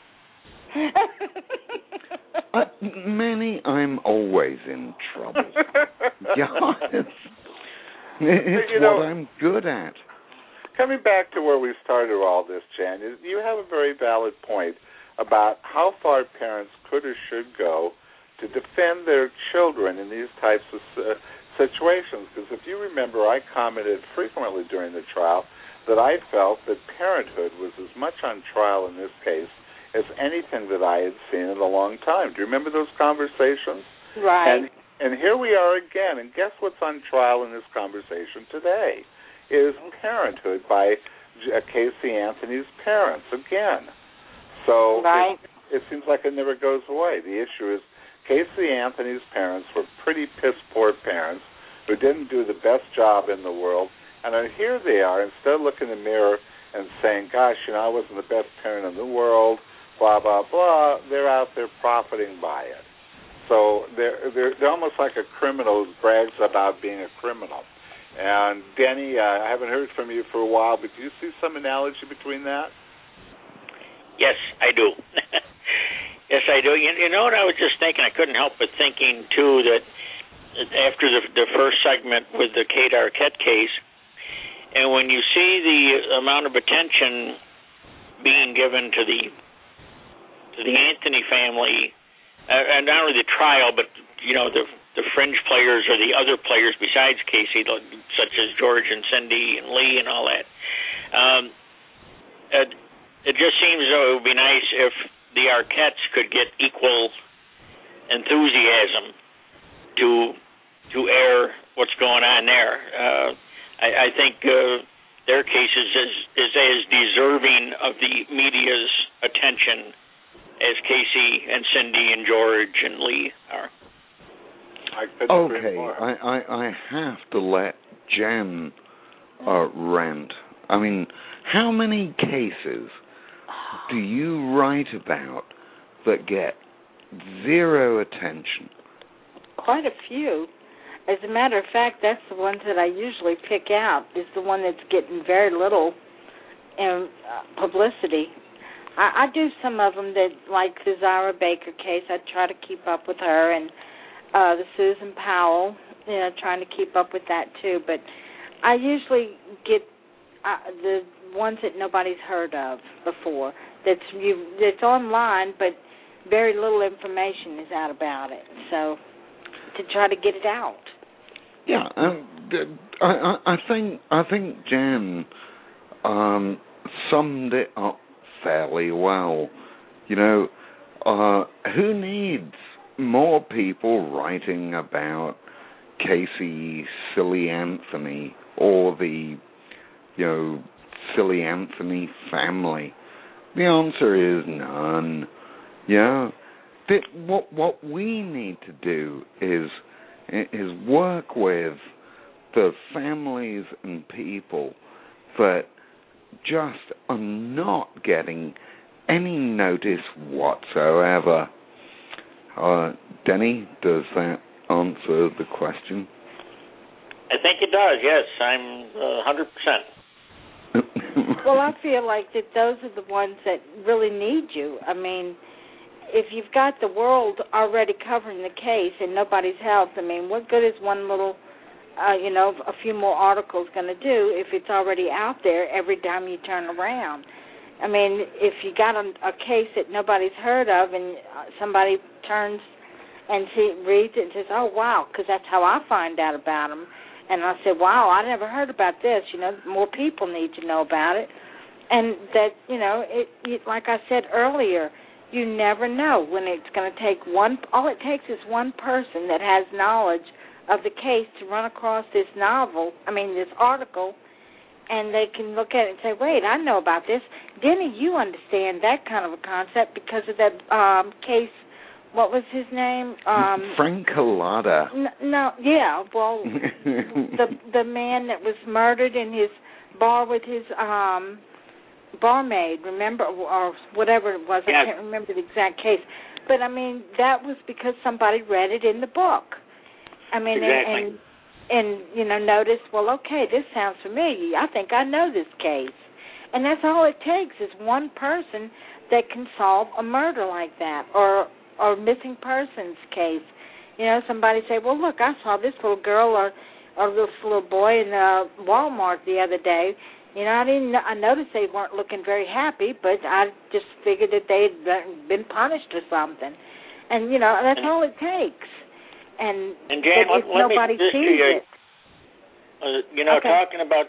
uh, Manny, I'm always in trouble. Yeah, it's, it's you know, what I'm good at. Coming back to where we started all this, Jan, you have a very valid point about how far parents could or should go to defend their children in these types of uh, situations. Because if you remember, I commented frequently during the trial that I felt that parenthood was as much on trial in this case as anything that I had seen in a long time. Do you remember those conversations? Right. And, and here we are again, and guess what's on trial in this conversation today? Is parenthood by Casey Anthony's parents again. So right. it, it seems like it never goes away. The issue is Casey Anthony's parents were pretty piss-poor parents who didn't do the best job in the world, and then here they are, instead of looking in the mirror and saying, gosh, you know, I wasn't the best parent in the world, blah, blah, blah, they're out there profiting by it. So they're, they're, they're almost like a criminal who brags about being a criminal. And, Denny, uh, I haven't heard from you for a while, but do you see some analogy between that? Yes, I do. Yes, I do. You, you know what I was just thinking? I couldn't help but thinking, too, that after the, the first segment with the Kate Arquette case, and when you see the amount of attention being given to the to the Anthony family, uh, and not only the trial, but, you know, the the fringe players or the other players besides Casey, such as George and Cindy and Lee and all that. Um, it, it just seems as though it would be nice if the Arquettes could get equal enthusiasm to to air what's going on there. Uh, I, I think uh, their case is, is, is as deserving of the media's attention as Casey and Cindy and George and Lee are. I couldn't agree Okay, more. I, I, I have to let Jen uh, rant. I mean, how many cases do you write about that get zero attention? Quite a few. As a matter of fact, that's the ones that I usually pick out, is the one that's getting very little um, uh, publicity. I, I do some of them that, like the Zara Baker case, I try to keep up with her, and uh, the Susan Powell, you know, trying to keep up with that too. But I usually get uh, the ones that nobody's heard of before. That's you. That's online, but very little information is out about it. So to try to get it out. Yeah, um, I, I think I think Jan um, summed it up fairly well. You know, uh, who needs more people writing about Casey Silly Anthony or the, you know, Silly Anthony family? The answer is none. Yeah, that what what we need to do is is work with the families and people that just are not getting any notice whatsoever. Uh, Denny, does that answer the question? I think it does, yes. I'm uh, one hundred percent. Well, I feel like that those are the ones that really need you. I mean, if you've got the world already covering the case and nobody's helped, I mean, what good is one little, uh, you know, a few more articles going to do if it's already out there every time you turn around? I mean, if you got a, a case that nobody's heard of and somebody turns and see, reads it and says, oh, wow, because that's how I find out about them. And I said, wow, I never heard about this. You know, more people need to know about it. And that, you know, it, it like I said earlier, you never know when it's going to take one, all it takes is one person that has knowledge of the case to run across this novel, I mean, this article, and they can look at it and say, wait, I know about this. Denny, you understand that kind of a concept because of that um, case. What was his name? Um, Frank Collada. N- no, yeah, well, the the man that was murdered in his bar with his um, barmaid, remember, or whatever it was. Yeah. I can't remember the exact case. But, I mean, that was because somebody read it in the book. I mean, exactly. and, and, and, you know, noticed, well, okay, this sounds familiar. I think I know this case. And that's all it takes is one person that can solve a murder like that or or missing persons case. You know, somebody say, well, look, I saw this little girl or, or this little boy in uh, Walmart the other day. You know, I didn't. I noticed they weren't looking very happy, but I just figured that they'd been punished or something. And, you know, that's and, all it takes. And, and Jan, let, let nobody me just sees you, it. Uh, you know, okay. talking about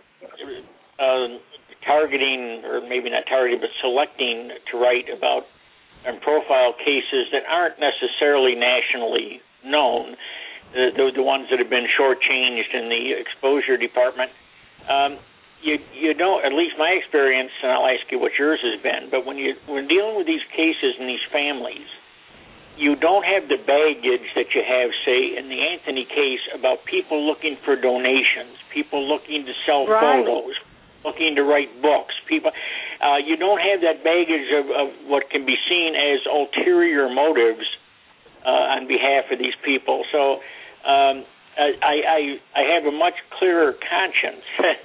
uh, targeting, or maybe not targeting, but selecting to write about and profile cases that aren't necessarily nationally known, the, the, the ones that have been shortchanged in the exposure department. Um, you you know, at least my experience, and I'll ask you what yours has been, but when you when dealing with these cases and these families, you don't have the baggage that you have, say, in the Anthony case about people looking for donations, people looking to sell right. photos, looking to write books. People, uh, you don't have that baggage of, of what can be seen as ulterior motives uh, on behalf of these people. So um, I, I, I have a much clearer conscience,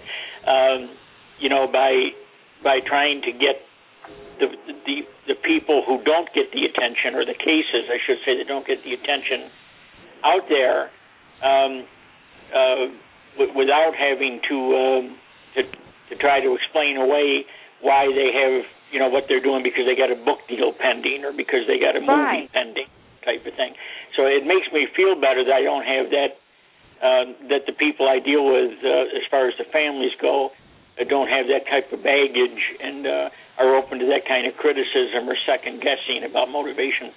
um, you know, by by trying to get the, the the people who don't get the attention, or the cases, I should say, that don't get the attention out there, um, uh, w- without having to. Um, to to try to explain away why they have, you know, what they're doing because they got a book deal pending or because they got a movie right. pending type of thing. So it makes me feel better that I don't have that, um, that the people I deal with uh, as far as the families go uh, don't have that type of baggage and uh, are open to that kind of criticism or second guessing about motivation.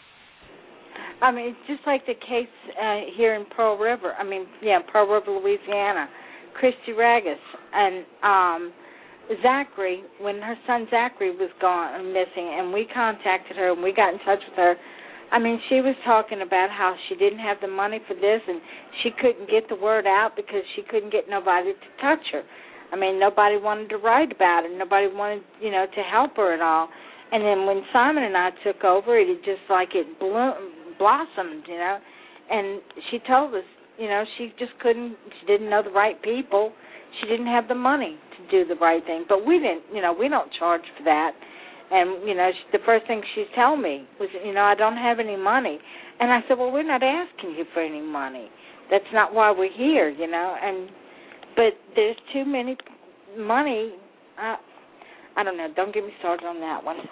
I mean, it's just like the case uh, here in Pearl River. I mean, yeah, Pearl River, Louisiana. Christy Ragus and um, Zachary, when her son Zachary was gone and missing, and we contacted her and we got in touch with her. I mean, she was talking about how she didn't have the money for this and she couldn't get the word out because she couldn't get nobody to touch her. I mean, nobody wanted to write about it. Nobody wanted, you know, to help her at all. And then when Simon and I took over, it just like it bloomed, blossomed, you know. And she told us, you know, she just couldn't, she didn't know the right people. She didn't have the money to do the right thing. But we didn't, you know, we don't charge for that. And, you know, she, the first thing she told me was, you know, I don't have any money. And I said, well, we're not asking you for any money. That's not why we're here, you know. And but there's too many money. Uh, I don't know. Don't get me started on that one.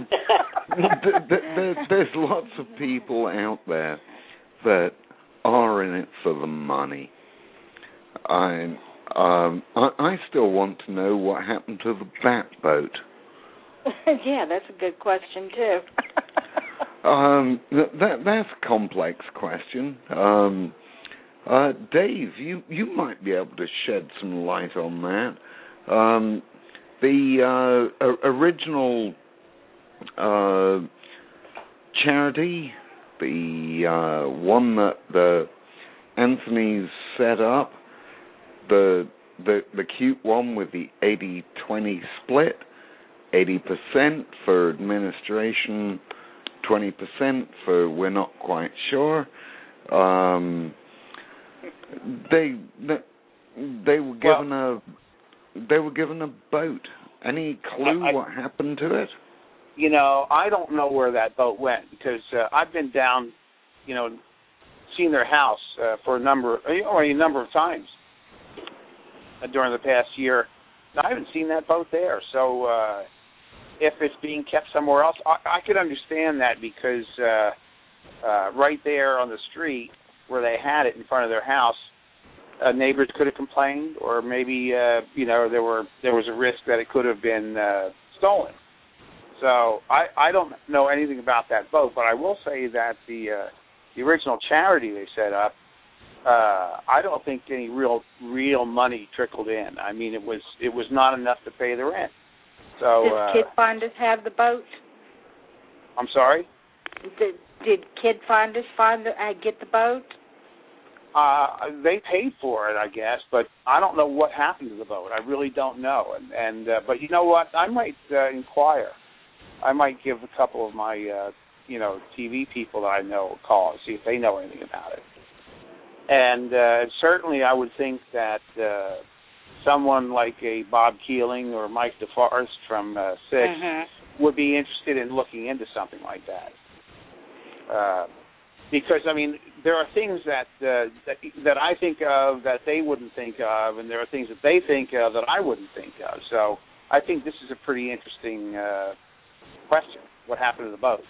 There's lots of people out there that are in it for the money. I, um, I I still want to know what happened to the bat boat. Yeah, that's a good question too. um, that that's a complex question. Um, uh, Dave, you you might be able to shed some light on that. Um, the uh, original uh, charity, the uh, one that the Anthony's set up, the the the cute one with the eighty twenty split, eighty percent for administration, twenty percent for we're not quite sure. Um, they they were given well, a they were given a boat. Any clue I, what happened to it? You know, I don't know where that boat went because uh, I've been down, you know, seen their house uh, for a number or a number of times uh, during the past year. I haven't seen that boat there. So uh, if it's being kept somewhere else, I, I could understand that because uh, uh, right there on the street where they had it in front of their house, uh, neighbors could have complained, or maybe uh, you know there were there was a risk that it could have been uh, stolen. So I, I don't know anything about that boat, but I will say that the uh, the original charity they set up, uh, I don't think any real real money trickled in. I mean, it was it was not enough to pay the rent. So did uh, Kid Finders have the boat? I'm sorry. Did, did Kid Finders find the, uh, get the boat? Uh, they paid for it, I guess, but I don't know what happened to the boat. I really don't know. And, and uh, but you know what? I might uh, inquire. I might give a couple of my, uh, you know, T V people that I know a call and see if they know anything about it. And uh, certainly, I would think that uh, someone like a Bob Keeling or Mike DeForest from uh, Six mm-hmm. would be interested in looking into something like that. Uh, because I mean, there are things that, uh, that that I think of that they wouldn't think of, and there are things that they think of that I wouldn't think of. So I think this is a pretty interesting uh, question. What happened to the boat?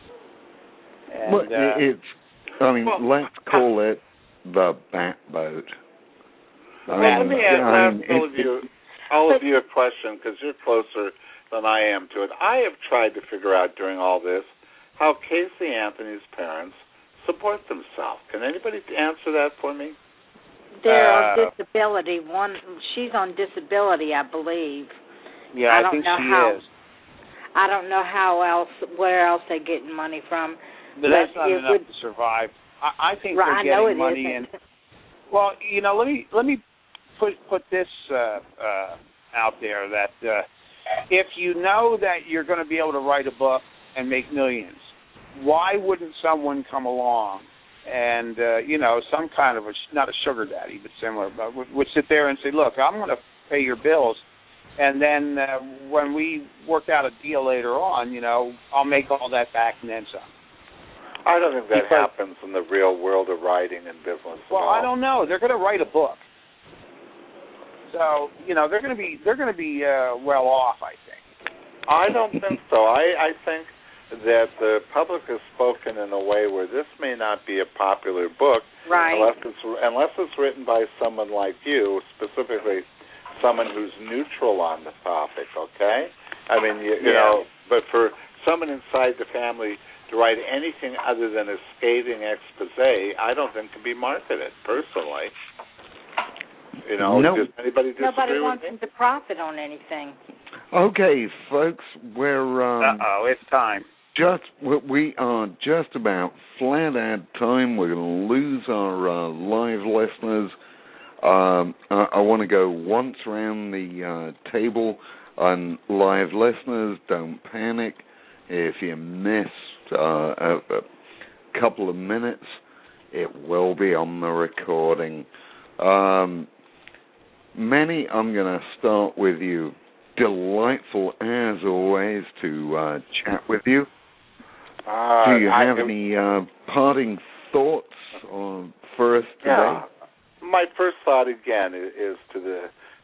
And, well, uh, it's. I mean, well, let's call it the bat boat. Well, I mean, let me ask, I mean, all of you, all of you a question because you're closer than I am to it. I have tried to figure out during all this how Casey Anthony's parents support themselves. Can anybody answer that for me? They're uh, on disability. One, she's on disability, I believe. Yeah, I, I don't think know she how, is. I don't know how else, where else they're getting money from. But, but that's not enough would, to survive. I, I think right, they're getting I know money isn't. in. Well, you know, let me let me put put this uh, uh, out there that uh, if you know that you're going to be able to write a book and make millions, why wouldn't someone come along and uh, you know, some kind of a, not a sugar daddy but similar, but would, would sit there and say, look, I'm going to pay your bills, and then uh, when we work out a deal later on, you know, I'll make all that back and then some. I don't think that because, happens in the real world of writing and business. Well, at all. I don't know. They're going to write a book, so you know they're going to be they're going to be uh, well off. I think. I don't think so. I, I think that the public has spoken in a way where this may not be a popular book, right? Unless it's unless it's written by someone like you, specifically someone who's neutral on the topic. Okay, I mean you, you yeah. know, but for someone inside the family to write anything other than a scathing expose, I don't think can be marketed, personally. You know, nope. does anybody disagree Nobody with wants me? them to profit on anything. Okay, folks, we're um, uh-oh, it's time. Just we are just about flat out time. We're going to lose our uh, live listeners. Um, I, I want to go once around the uh, table, and live listeners, don't panic if you miss uh, a, a couple of minutes. It will be on the recording. Um, Manny, I'm going to start with you. Delightful, as always, to uh, chat with you. Uh, Do you have I, any uh, parting thoughts on, for us today? Yeah. My first thought, again, is, is to the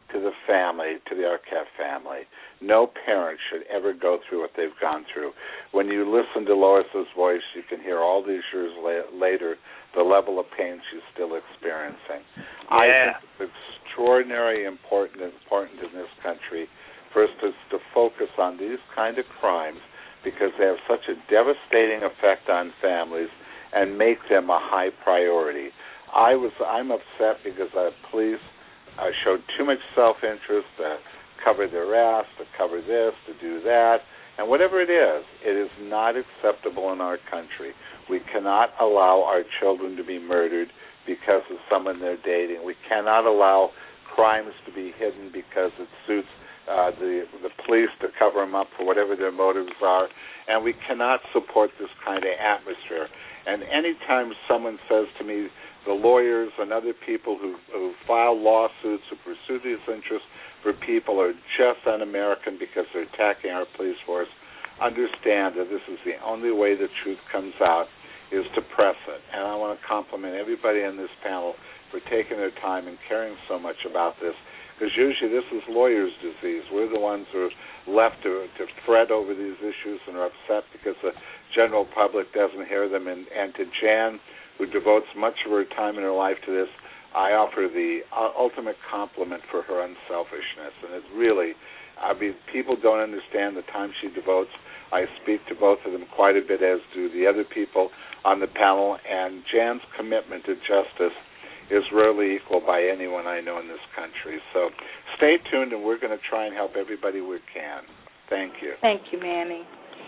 to the family, to the Arquette family. No parent should ever go through what they've gone through. When you listen to Lois's voice, you can hear all these years la- later the level of pain she's still experiencing. Yeah. I think it's extraordinarily important, important in this country for us to, to focus on these kind of crimes because they have such a devastating effect on families and make them a high priority. I was, I'm upset because the police uh, showed too much self-interest to cover their ass, to cover this, to do that, and whatever it is, it is not acceptable in our country. We cannot allow our children to be murdered because of someone they're dating. We cannot allow crimes to be hidden because it suits uh, the the police to cover them up for whatever their motives are, and we cannot support this kind of atmosphere. And anytime someone says to me, the lawyers and other people who, who file lawsuits, who pursue these interests for people are just un-American because they're attacking our police force, understand that this is the only way the truth comes out is to press it. And I want to compliment everybody on this panel for taking their time and caring so much about this, because usually this is lawyers' disease. We're the ones who are left to, to fret over these issues and are upset because the general public doesn't hear them. And, and to Jan, who devotes much of her time in her life to this, I offer the uh, ultimate compliment for her unselfishness. And it's really, I mean, people don't understand the time she devotes. I speak to both of them quite a bit, as do the other people on the panel. And Jan's commitment to justice is rarely equal by anyone I know in this country. So stay tuned, and we're going to try and help everybody we can. Thank you. Thank you, Manny.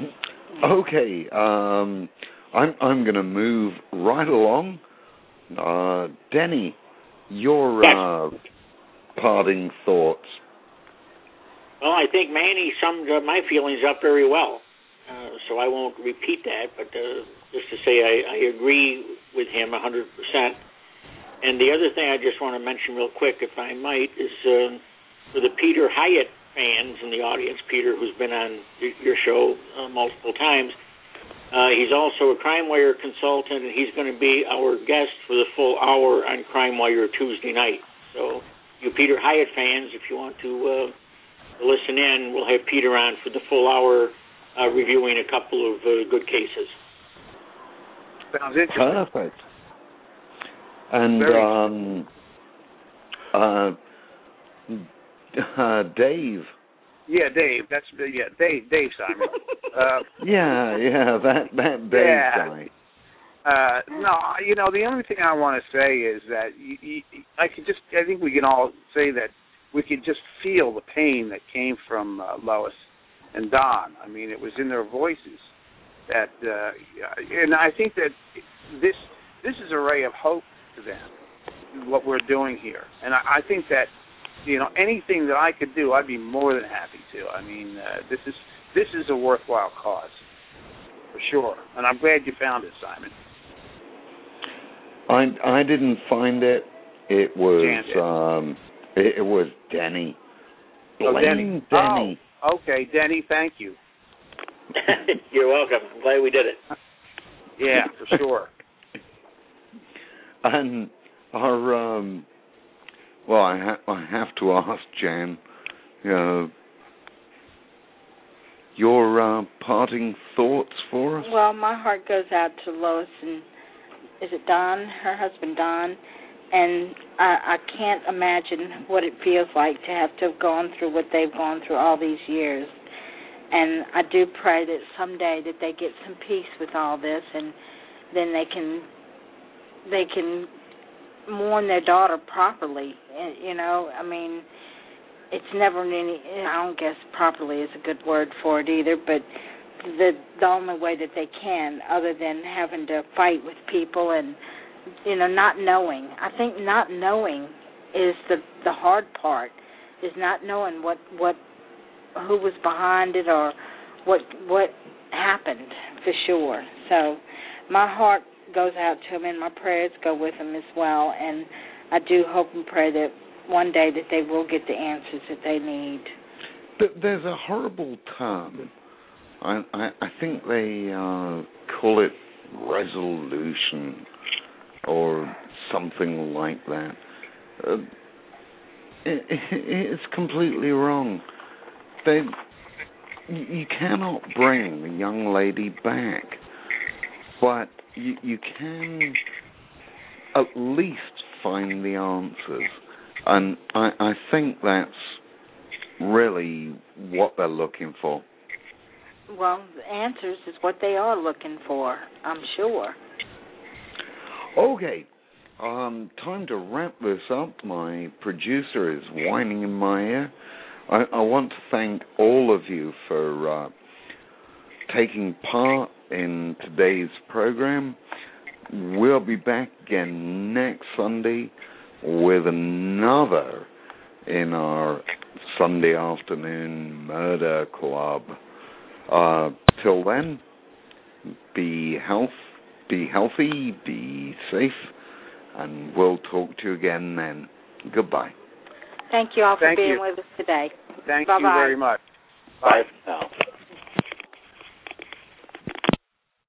Okay, um, I'm I'm going to move right along. Uh, Denny, your yes. uh, parting thoughts. Well, I think Manny summed uh, my feelings up very well, uh, so I won't repeat that, but uh, just to say I, I agree with him one hundred percent. And the other thing I just want to mention real quick, if I might, is uh, for the Peter Hyatt fans in the audience, Peter, who's been on your show uh, multiple times, uh, he's also a CrimeWire consultant, and he's going to be our guest for the full hour on CrimeWire Tuesday night. So you Peter Hyatt fans, if you want to uh, listen in, we'll have Peter on for the full hour uh, reviewing a couple of uh, good cases. Sounds interesting. Perfect. And um, uh, uh, Dave. Yeah, Dave. That's yeah, Dave. Dave Simon. Uh, yeah, yeah, that that Dave yeah. guy. Uh, no, you know, the only thing I want to say is that you, you, I could just. I think we can all say that we could just feel the pain that came from uh, Lois and Don. I mean, it was in their voices. That, uh, and I think that this this is a ray of hope to them, what we're doing here. And I, I think that, you know, anything that I could do, I'd be more than happy to. I mean, uh, this is this is a worthwhile cause, for sure. And I'm glad you found it, Simon. I I didn't find it. It was um, it, it was Denny. Oh, Denny. Denny. Oh, okay, Denny. Thank you. You're welcome. I'm glad we did it. Yeah, for sure. And our, um, well, I, ha- I have to ask Jan, uh, your uh, parting thoughts for us? Well, my heart goes out to Lois and, is it Don, her husband Don, and I, I can't imagine what it feels like to have to have gone through what they've gone through all these years. And I do pray that someday that they get some peace with all this, and then they can they can mourn their daughter properly. You know, I mean, it's never any. I don't guess properly is a good word for it either, but the the only way that they can, other than having to fight with people and, you know, not knowing. I think not knowing is the the hard part. Is not knowing what what. who was behind it or what what happened, for sure. So my heart goes out to him, and my prayers go with him as well. And I do hope and pray that one day that they will get the answers that they need. There's a horrible term. I, I, I think they uh, call it resolution or something like that. Uh, it, it's completely wrong. They, you cannot bring the young lady back, but you, you can at least find the answers. And I, I think that's really what they're looking for. Well, the answers is what they are looking for, I'm sure. Okay, um, time to wrap this up. My producer is whining in my ear. I, I want to thank all of you for uh, taking part in today's program. We'll be back again next Sunday with another in our Sunday afternoon murder club. Uh, till then, be health, be healthy, be safe, and we'll talk to you again then. Goodbye. Thank you all for Thank being you. with us today. Thank Bye-bye. you very much. Bye now.